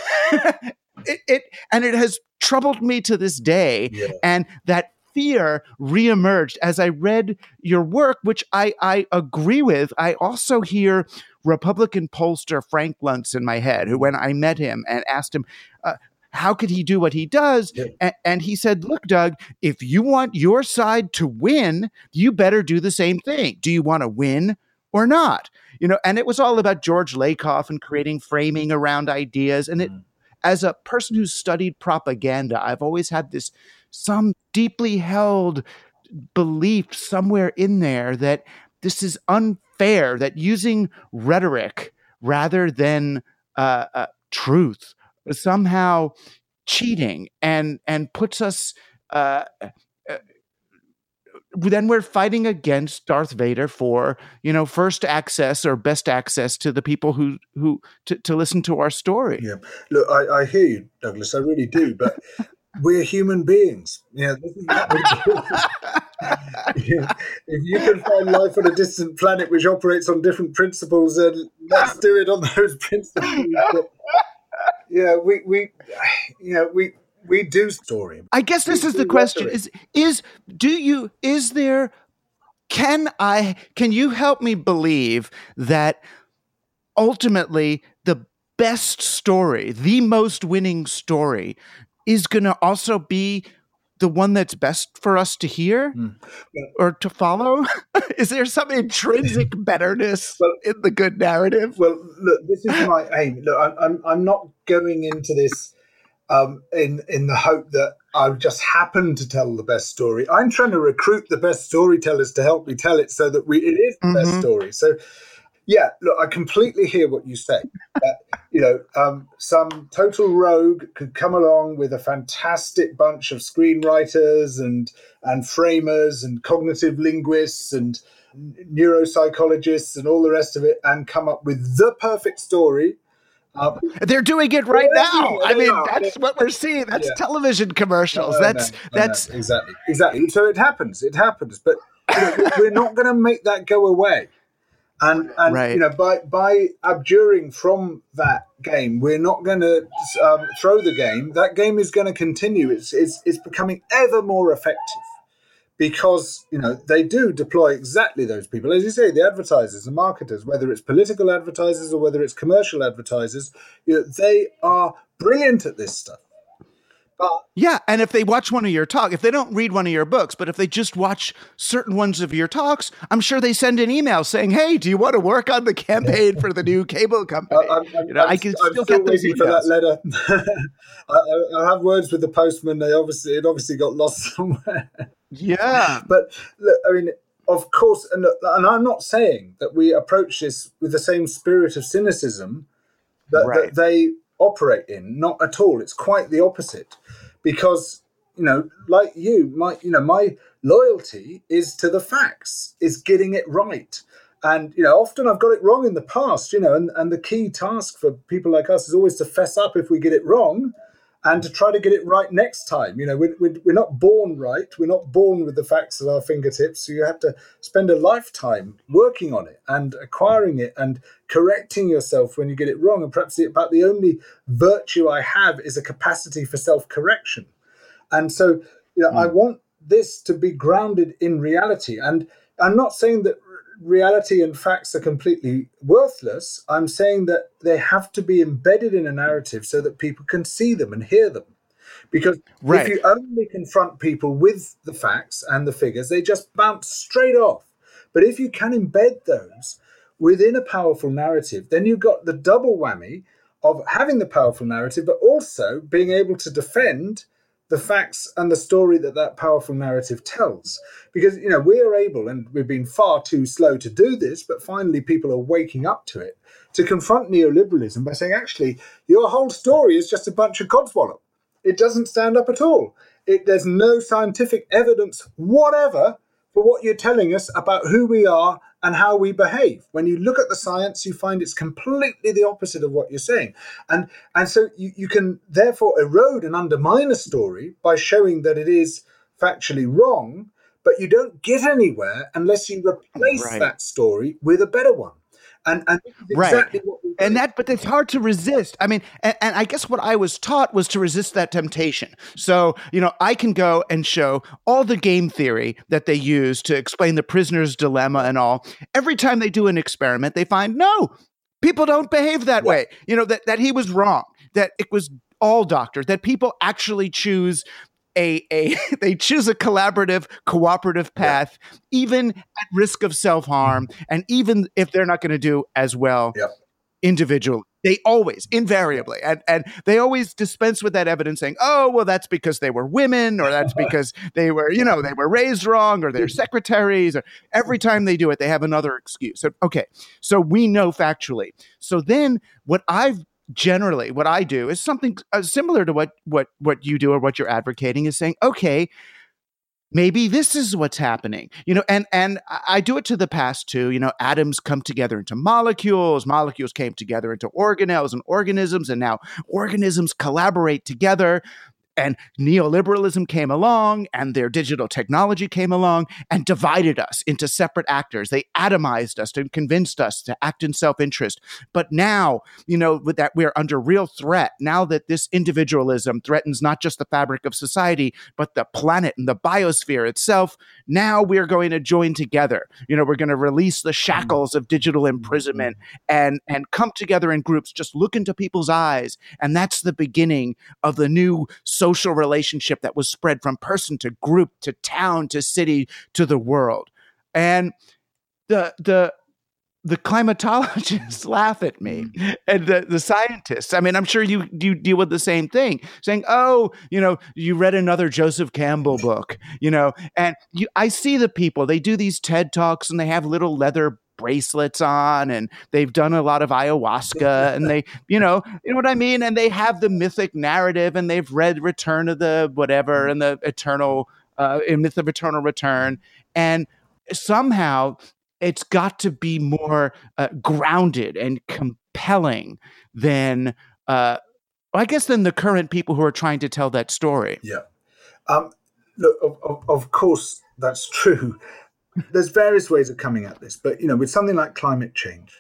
S8: It, it and it has troubled me to this day, yeah. and that fear reemerged as I read your work, which I, I agree with. I also hear Republican pollster Frank Luntz in my head, who when I met him and asked him, uh, how could he do what he does? Yeah. A- and he said, look, Doug, if you want your side to win, you better do the same thing. Do you want to win or not? You know, and it was all about George Lakoff and creating framing around ideas. And it, mm. as a person who's studied propaganda, I've always had this some deeply held belief somewhere in there that this is unfair, that using rhetoric rather than uh, uh, truth is somehow cheating and and puts us uh, uh, then we're fighting against Darth Vader for, you know, first access or best access to the people who who to, to listen to our story.
S9: Yeah, look, I, I hear you, Douglas. I really do, but we're human beings. Yeah, this is what we do. Yeah. If you can find life on a distant planet which operates on different principles, then let's do it on those principles. But, yeah, we we, you know, we. We do story.
S8: I guess this we is the question: is is do you is there? Can I? Can you help me believe that ultimately the best story, the most winning story, is going to also be the one that's best for us to hear mm. well, or to follow? Is there some intrinsic betterness well, in the good narrative?
S9: Well, look, this is my aim. Look, I'm I'm, I'm not going into this. Um, in in the hope that I just happen to tell the best story. I'm trying to recruit the best storytellers to help me tell it so that we it is the mm-hmm. best story. So, yeah, look, I completely hear what you say. That, you know, um, some total rogue could come along with a fantastic bunch of screenwriters and and framers and cognitive linguists and neuropsychologists and all the rest of it and come up with the perfect story. Um,
S8: They're doing it right
S9: they're
S8: now.
S9: doing it,
S8: I
S9: they
S8: mean,
S9: are.
S8: that's
S9: They-
S8: what we're seeing. That's
S9: Yeah.
S8: television commercials.
S9: No, no,
S8: that's
S9: no, no,
S8: that's
S9: no, exactly, exactly. So it happens. It happens. But you know, we're not going to make that go away. And and
S8: Right.
S9: you know, by by abjuring from that game, we're not going to um, throw the game. That game is going to continue. It's it's it's becoming ever more effective because you know they do deploy exactly those people, as you say, the advertisers, the marketers, whether it's political advertisers or whether it's commercial advertisers. You know, they are brilliant at this stuff. But
S8: yeah. And if they watch one of your talk, if they don't read one of your books, but if they just watch certain ones of your talks, I'm sure they send an email saying, "Hey, do you want to work on the campaign for the new cable company?"
S9: I'm, I'm,
S8: you know,
S9: I'm,
S8: I can
S9: I'm
S8: still,
S9: still
S8: get those
S9: waiting for that
S8: emails.
S9: letter. I, I, I have words with the postman. They obviously it obviously got lost somewhere.
S8: Yeah,
S9: but look, I mean, of course, and and I'm not saying that we approach this with the same spirit of cynicism that,
S8: Right.
S9: that they operate in. Not at all. It's quite the opposite, because you know, like you, my you know, my loyalty is to the facts, is getting it right. And, you know, often I've got it wrong in the past, you know, and, and the key task for people like us is always to fess up if we get it wrong and to try to get it right next time. You know, we're, we're, we're not born right. We're not born with the facts at our fingertips. So you have to spend a lifetime working on it and acquiring it and correcting yourself when you get it wrong. And perhaps the, about the only virtue I have is a capacity for self-correction. And so, you know, mm. I want this to be grounded in reality. And I'm not saying that reality and facts are completely worthless. I'm saying that they have to be embedded in a narrative so that people can see them and hear them. Because
S8: right.
S9: if you only confront people with the facts and the figures, they just bounce straight off. But if you can embed those within a powerful narrative, then you've got the double whammy of having the powerful narrative, but also being able to defend the facts and the story that that powerful narrative tells. Because, you know, we are able, and we've been far too slow to do this, but finally people are waking up to it, to confront neoliberalism by saying, actually, your whole story is just a bunch of codswallop. It doesn't stand up at all. It, there's no scientific evidence whatever for what you're telling us about who we are and how we behave. When you look at the science, you find it's completely the opposite of what you're saying. And and so you, you can therefore erode and undermine a story by showing that it is factually wrong, but you don't get anywhere unless you replace
S8: right.
S9: that story with a better one. And, and exactly
S8: right.
S9: what we
S8: and that, but it's hard to resist. I mean, and, and I guess what I was taught was to resist that temptation. So, you know, I can go and show all the game theory that they use to explain the prisoner's dilemma and all. Every time they do an experiment, they find, no, people don't behave that yeah. way. You know, that, that he was wrong, that it was all doctors, that people actually choose A, a they choose a collaborative, cooperative path, yeah. even at risk of self-harm, and even if they're not going to do as well
S9: yeah.
S8: individually. They always, invariably, and, and they always dispense with that evidence saying, oh, well, that's because they were women, or that's because they were, you know, they were raised wrong, or they're secretaries, or every time they do it, they have another excuse. So, okay, so we know factually. So then what I've Generally, what I do is something uh, similar to what, what, what you do or what you're advocating, is saying, okay, maybe this is what's happening, you know, and, and I do it to the past too. You know, atoms come together into molecules, molecules came together into organelles and organisms, and now organisms collaborate together. And neoliberalism came along, and their digital technology came along and divided us into separate actors. They atomized us and convinced us to act in self-interest. But now, you know, with that, we're under real threat. Now that this individualism threatens not just the fabric of society, but the planet and the biosphere itself, now we're going to join together. You know, we're going to release the shackles of digital imprisonment and, and come together in groups, just look into people's eyes. And that's the beginning of the new social social relationship that was spread from person to group to town to city to the world. And the the the climatologists laugh at me, and the, the scientists. I mean, I'm sure you you deal with the same thing, saying, oh, you know, you read another Joseph Campbell book, you know, and you, I see the people, they do these TED Talks and they have little leather bracelets on, and they've done a lot of ayahuasca, and they, you know, you know what I mean? And they have the mythic narrative, and they've read Return of the whatever and the eternal, uh, Myth of Eternal Return. And somehow it's got to be more uh, grounded and compelling compelling than, uh, I guess, than the current people who are trying to tell that story.
S9: Yeah. Um, look, of, of, of course, that's true. There's various ways of coming at this, but, you know, with something like climate change,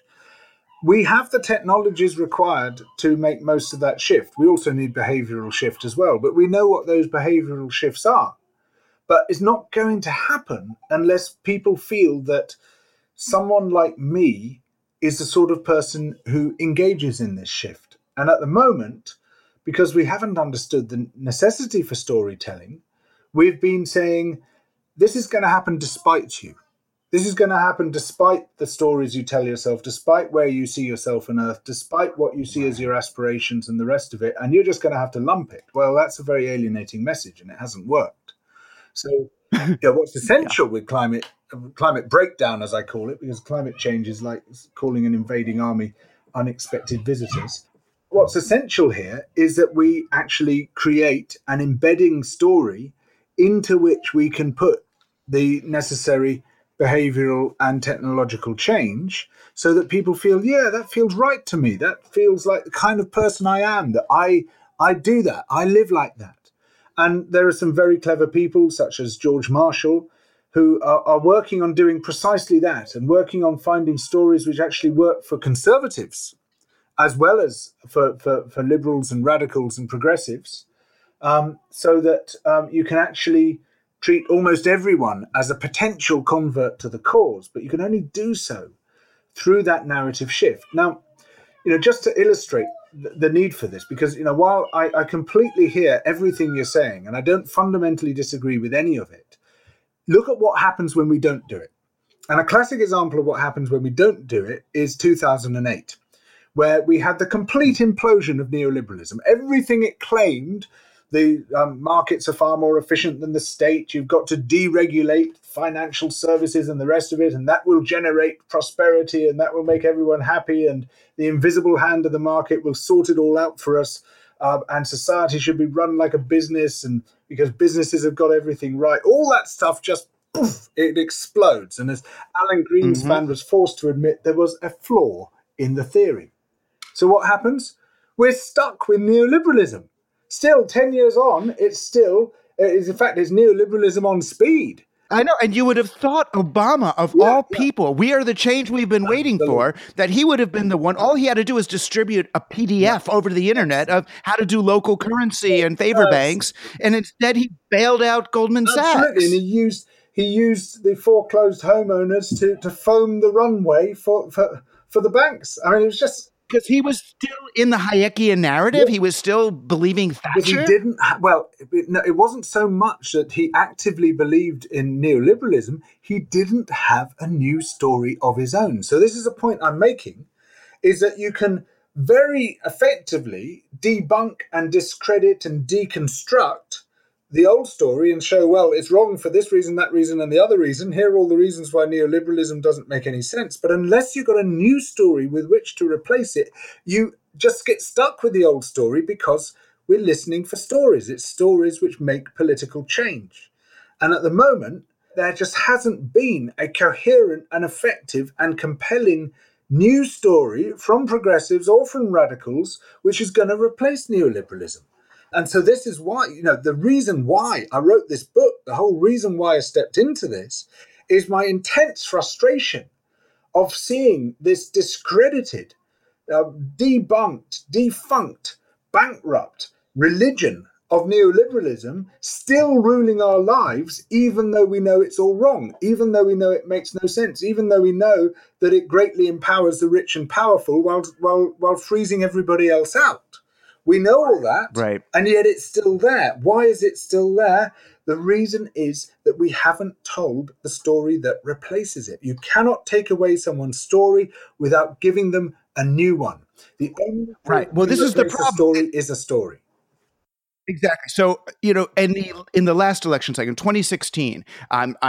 S9: we have the technologies required to make most of that shift. We also need behavioral shift as well, but we know what those behavioral shifts are. But it's not going to happen unless people feel that someone like me is the sort of person who engages in this shift. And at the moment, because we haven't understood the necessity for storytelling, we've been saying, this is going to happen despite you. This is going to happen despite the stories you tell yourself, despite where you see yourself on Earth, despite what you see as your aspirations and the rest of it, and you're just going to have to lump it. Well, that's a very alienating message, and it hasn't worked. So, you know, what's essential yeah. with climate climate breakdown, as I call it, because climate change is like calling an invading army unexpected visitors. What's essential here is that we actually create an embedding story into which we can put the necessary behavioral and technological change so that people feel, yeah, that feels right to me. That feels like the kind of person I am, that I I do that. I live like that. And there are some very clever people such as George Marshall who are, are working on doing precisely that and working on finding stories which actually work for conservatives as well as for, for, for liberals and radicals and progressives, um, so that um, you can actually treat almost everyone as a potential convert to the cause, but you can only do so through that narrative shift. Now, you know, just to illustrate th- the need for this, because, you know, while I, I completely hear everything you're saying, and I don't fundamentally disagree with any of it, look at what happens when we don't do it. And a classic example of what happens when we don't do it is two thousand eight, where we had the complete implosion of neoliberalism. Everything it claimed, the um, markets are far more efficient than the state. You've got to deregulate financial services and the rest of it, and that will generate prosperity and that will make everyone happy. And the invisible hand of the market will sort it all out for us. Uh, and society should be run like a business, and because businesses have got everything right. All that stuff just, poof, it explodes. And as Alan Greenspan mm-hmm. was forced to admit, there was a flaw in the theory. So what happens? We're stuck with neoliberalism. Still, ten years on, it's still, it's, in fact, it's neoliberalism on speed.
S8: I know, and you would have thought Obama, of yeah, all yeah. people, we are the change we've been waiting Absolutely. for, that he would have been the one. All he had to do was distribute a P D F yeah. over the internet of how to do local currency and favor yes. banks, and instead he bailed out Goldman
S9: Absolutely.
S8: Sachs.
S9: And he used he used the foreclosed homeowners to, to foam the runway for, for, for the banks. I mean, it was just...
S8: Because he was still in the Hayekian narrative. Yeah. He was still believing Thatcher.
S9: But he didn't. Well, it, no, it wasn't so much that he actively believed in neoliberalism. He didn't have a new story of his own. So this is a point I'm making, is that you can very effectively debunk and discredit and deconstruct the old story and show, well, it's wrong for this reason, that reason, and the other reason. Here are all the reasons why neoliberalism doesn't make any sense. But unless you've got a new story with which to replace it, you just get stuck with the old story because we're listening for stories. It's stories which make political change. And at the moment, there just hasn't been a coherent and effective and compelling new story from progressives or from radicals which is going to replace neoliberalism. And so this is why, you know, the reason why I wrote this book, the whole reason why I stepped into this is my intense frustration of seeing this discredited, uh, debunked, defunct, bankrupt religion of neoliberalism still ruling our lives, even though we know it's all wrong, even though we know it makes no sense, even though we know that it greatly empowers the rich and powerful while while while freezing everybody else out. We know all that,
S8: right.
S9: and yet it's still there. Why is it still there? The reason is that we haven't told the story that replaces it. You cannot take away someone's story without giving them a new one. The only
S8: right. Well, this is the problem.
S9: Story is a story.
S8: Exactly. So, you know, in the in the last election cycle, in twenty sixteen, I'm I'm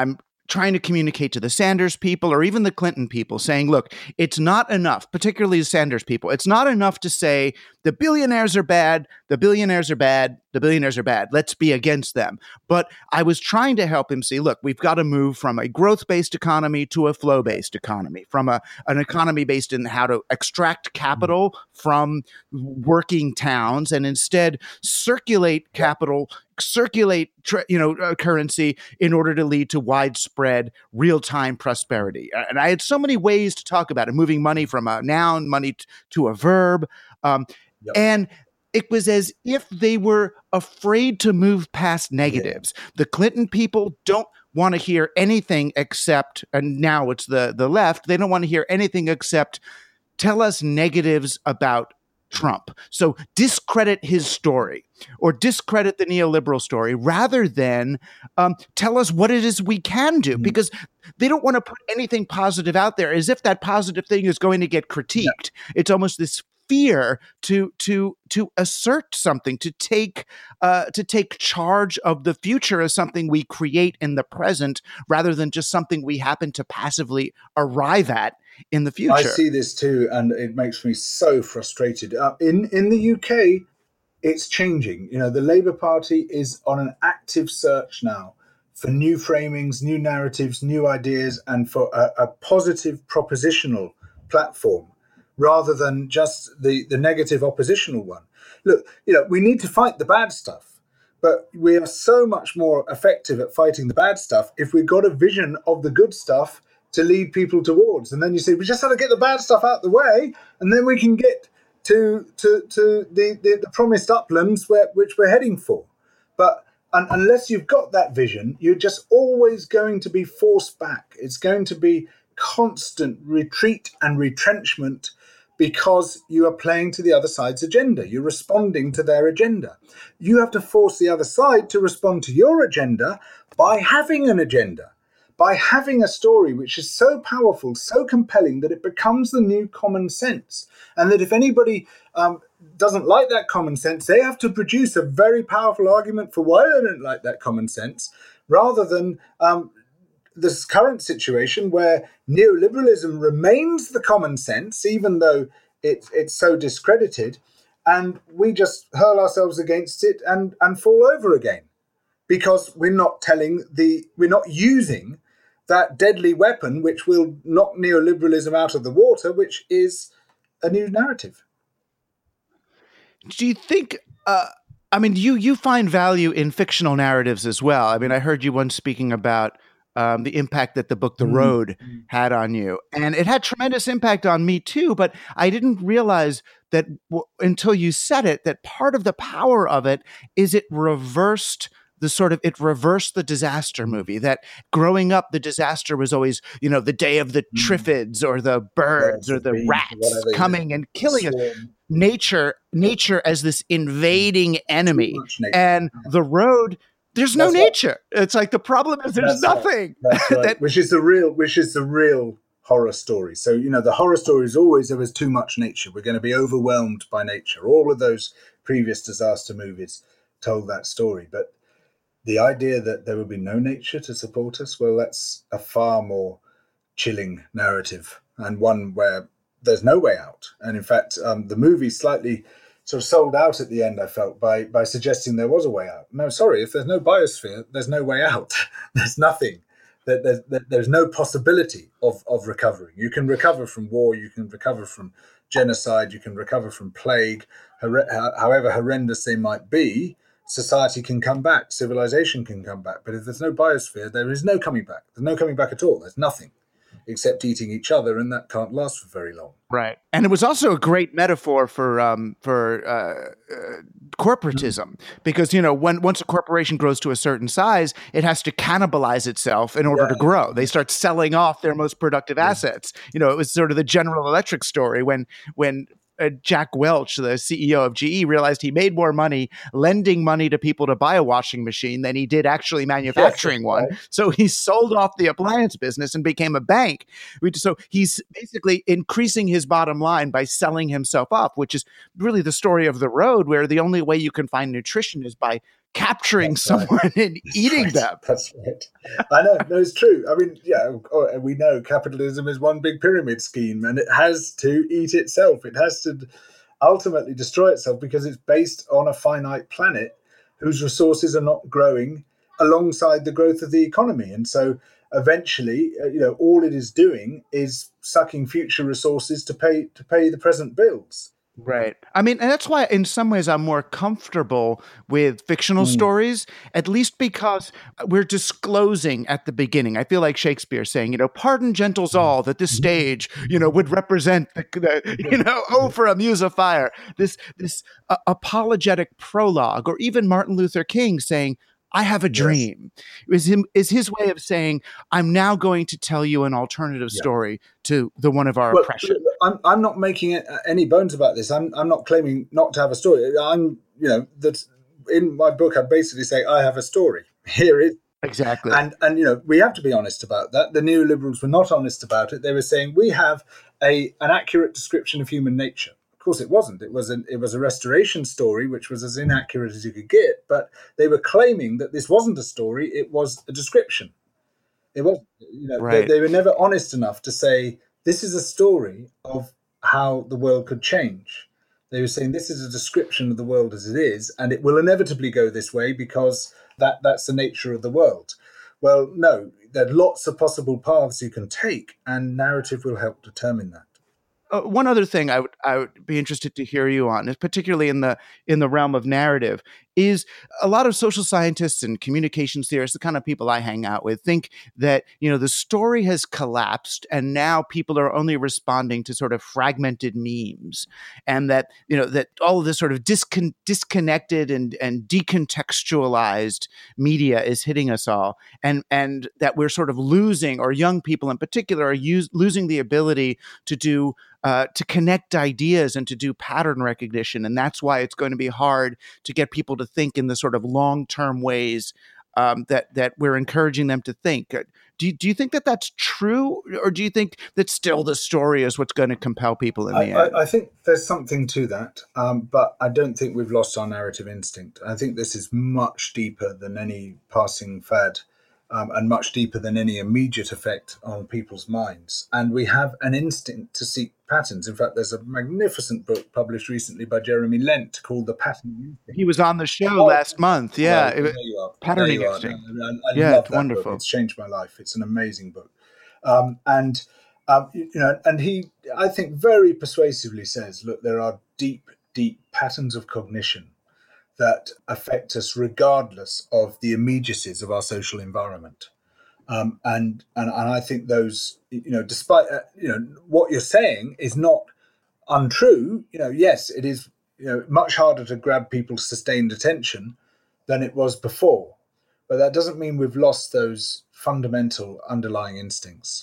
S8: trying to communicate to the Sanders people or even the Clinton people saying, look, it's not enough, particularly the Sanders people. It's not enough to say the billionaires are bad, the billionaires are bad, the billionaires are bad. Let's be against them. But I was trying to help him see, look, we've got to move from a growth-based economy to a flow-based economy, from a, an economy based in how to extract capital from working towns and instead circulate capital circulate, you know, uh, currency in order to lead to widespread real-time prosperity. And I had so many ways to talk about it, moving money from a noun, money t- to a verb. Um, yep. And it was as if they were afraid to move past negatives. Yeah. The Clinton people don't want to hear anything except, and now it's the, the left, they don't want to hear anything except tell us negatives about Trump. So discredit his story or discredit the neoliberal story rather than um, tell us what it is we can do, mm-hmm. because they don't want to put anything positive out there as if that positive thing is going to get critiqued. Yeah. It's almost this fear to to to assert something, to take uh, to take charge of the future as something we create in the present rather than just something we happen to passively arrive at in the future.
S9: I see this too, and it makes me so frustrated. Uh, in in the U K, it's changing. You know, the Labour Party is on an active search now for new framings, new narratives, new ideas, and for a, a positive propositional platform, rather than just the, the negative oppositional one. Look, you know, we need to fight the bad stuff, but we are so much more effective at fighting the bad stuff if we've got a vision of the good stuff to lead people towards. And then you say, we just have to get the bad stuff out the way, and then we can get to to, to the, the, the promised uplands where, which we're heading for. But un- unless you've got that vision, you're just always going to be forced back. It's going to be constant retreat and retrenchment because you are playing to the other side's agenda. You're responding to their agenda. You have to force the other side to respond to your agenda by having an agenda, by having a story which is so powerful, so compelling that it becomes the new common sense. And that if anybody um, doesn't like that common sense, they have to produce a very powerful argument for why they don't like that common sense, rather than um, this current situation where neoliberalism remains the common sense, even though it, it's so discredited, and we just hurl ourselves against it and, and fall over again because we're not telling the, we're not using that deadly weapon which will knock neoliberalism out of the water, which is a new narrative.
S8: Do you think, uh, I mean, you, you find value in fictional narratives as well. I mean, I heard you once speaking about Um, the impact that the book The Road mm-hmm. had on you. And it had tremendous impact on me too, but I didn't realize that w- until you said it, that part of the power of it is it reversed the sort of, it reversed the disaster movie, that growing up, the disaster was always, you know, the day of the mm. triffids or the birds yeah, or the bees, rats coming and killing us. Nature, nature as this invading enemy. And The Road, there's no That's nature. Right. It's like the problem is there's That's nothing.
S9: Right. That's right. that, which is the real, which is the real horror story. So, you know, the horror story is always there was too much nature. We're going to be overwhelmed by nature. All of those previous disaster movies told that story. But the idea that there would be no nature to support us, well, that's a far more chilling narrative, and one where there's no way out. And in fact, um, the movie slightly sort of sold out at the end, I felt, by by suggesting there was a way out. No, sorry, if there's no biosphere, there's no way out. There's nothing. There's, there's no possibility of, of recovering. You can recover from war, you can recover from genocide, you can recover from plague, however horrendous they might be. Society can come back, civilization can come back. But if there's no biosphere, there is no coming back. There's no coming back at all. There's nothing except eating each other, and that can't last for very long.
S8: Right. And it was also a great metaphor for um, for uh, uh, corporatism, mm-hmm. because, you know, when once a corporation grows to a certain size, it has to cannibalize itself in order yeah. to grow. They start selling off their most productive yeah. assets. You know, it was sort of the General Electric story when when Uh, Jack Welch, the C E O of G E, realized he made more money lending money to people to buy a washing machine than he did actually manufacturing yes, one. Right. So he sold off the appliance business and became a bank. So he's basically increasing his bottom line by selling himself off, which is really the story of The Road, where the only way you can find nutrition is by capturing
S9: That's
S8: someone
S9: right.
S8: and eating
S9: Right.
S8: them.
S9: That's right. I know. No, it's true. I mean, yeah, oh, we know capitalism is one big pyramid scheme, and it has to eat itself. It has to ultimately destroy itself because it's based on a finite planet whose resources are not growing alongside the growth of the economy. And so eventually, uh, you know, all it is doing is sucking future resources to pay to pay the present bills.
S8: Right. I mean, and that's why in some ways I'm more comfortable with fictional
S9: Mm.
S8: stories, at least because we're disclosing at the beginning. I feel like Shakespeare saying, you know, pardon gentles all that this stage, you know, would represent the, the you know, oh, for a muse of fire, this, this uh, apologetic prologue, or even Martin Luther King saying, I have a dream. It was him, is his way of saying, I'm now going to tell you an alternative
S9: Yeah.
S8: story to the one of our
S9: Well,
S8: oppression.
S9: I'm I'm not making it, any bones about this. I'm I'm not claiming not to have a story. I'm you know that in my book I basically say I have a story. Here it
S8: Exactly.
S9: and and you know we have to be honest about that. The neoliberals were not honest about it. They were saying we have a an accurate description of human nature. Of course, it wasn't. It was an it was a restoration story, which was as inaccurate as you could get. But they were claiming that this wasn't a story; it was a description. It was, you know,
S8: Right.
S9: they, they were never honest enough to say this is a story of how the world could change. They were saying this is a description of the world as it is, and it will inevitably go this way because that that's the nature of the world. Well, no, there are lots of possible paths you can take, and narrative will help determine that.
S8: Uh, one other thing I would I would be interested to hear you on, is particularly in the in the realm of narrative, is a lot of social scientists and communications theorists, the kind of people I hang out with, think that, you know, the story has collapsed and now people are only responding to sort of fragmented memes, and that, you know, that all of this sort of discon- disconnected and and decontextualized media is hitting us all, and and that we're sort of losing, or young people in particular are use, losing the ability to do Uh, to connect ideas and to do pattern recognition. And that's why it's going to be hard to get people to think in the sort of long-term ways um, that that we're encouraging them to think. Uh, Do you, do you think that that's true? Or do you think that still the story is what's going to compel people in the
S9: I,
S8: end?
S9: I, I think there's something to that, um, but I don't think we've lost our narrative instinct. I think this is much deeper than any passing fad, um, and much deeper than any immediate effect on people's minds. And we have an instinct to seek patterns. In fact, there's a magnificent book published recently by Jeremy Lent called The Pattern Instinct.
S8: He was on the show last month. Yeah.
S9: Well,
S8: It was
S9: there you are.
S8: Patterning
S9: There you are.
S8: Instinct.
S9: I, I
S8: Yeah,
S9: love
S8: it's
S9: that
S8: wonderful.
S9: book. It's changed my life. It's an amazing book. Um, and um, you know, and he, I think, very persuasively says, look, there are deep, deep patterns of cognition that affect us regardless of the immediacies of our social environment. Um, and, and and I think those, you know, despite uh, you know what you're saying is not untrue. You know, yes, it is, you know, much harder to grab people's sustained attention than it was before, but that doesn't mean we've lost those fundamental underlying instincts.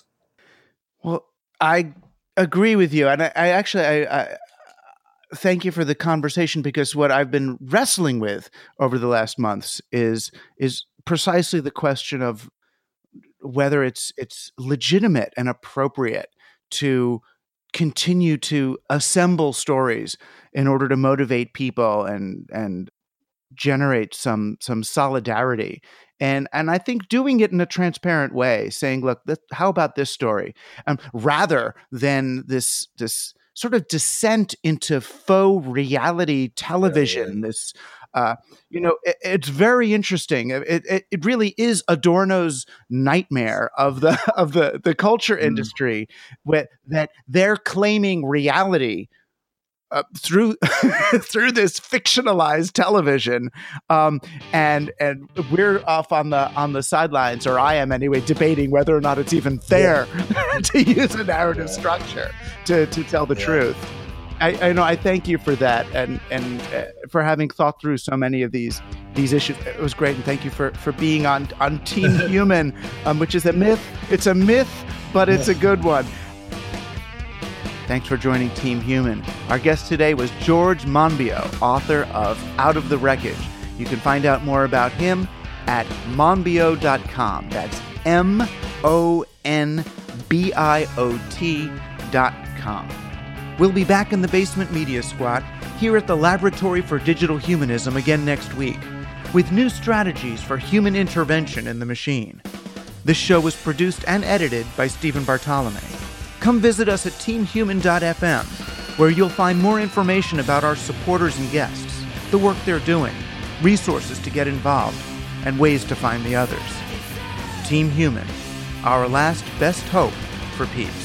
S8: Well, I agree with you. And I, I actually, I, I thank you for the conversation, because what I've been wrestling with over the last months is, is precisely the question of whether it's, it's legitimate and appropriate to continue to assemble stories in order to motivate people and, and generate some, some solidarity. And and I think doing it in a transparent way, saying, look, th- how about this story? Um, rather than this this sort of descent into faux reality television, yeah, yeah. this, uh, you know, it, it's very interesting. It, it it really is Adorno's nightmare of the of the, the culture mm. industry, with, that they're claiming reality Uh, through through this fictionalized television, um, and and we're off on the on the sidelines, or I am anyway, debating whether or not it's even fair yeah. to use a narrative yeah. structure to to tell the yeah. truth. I, I know I thank you for that, and and uh, for having thought through so many of these these issues. It was great, and thank you for for being on on Team Human, um, which is a myth. It's a myth, but it's a good one. Thanks for joining Team Human. Our guest today was George Monbiot, author of Out of the Wreckage. You can find out more about him at monbiot dot com. That's M O N B I O T dot com. We'll be back in the Basement Media Squad here at the Laboratory for Digital Humanism again next week. with new strategies for human intervention in the machine. This show was produced and edited by Stephen Bartolome. Come visit us at team human dot f m, where you'll find more information about our supporters and guests, the work they're doing, resources to get involved, and ways to find the others. Team Human, our last best hope for peace.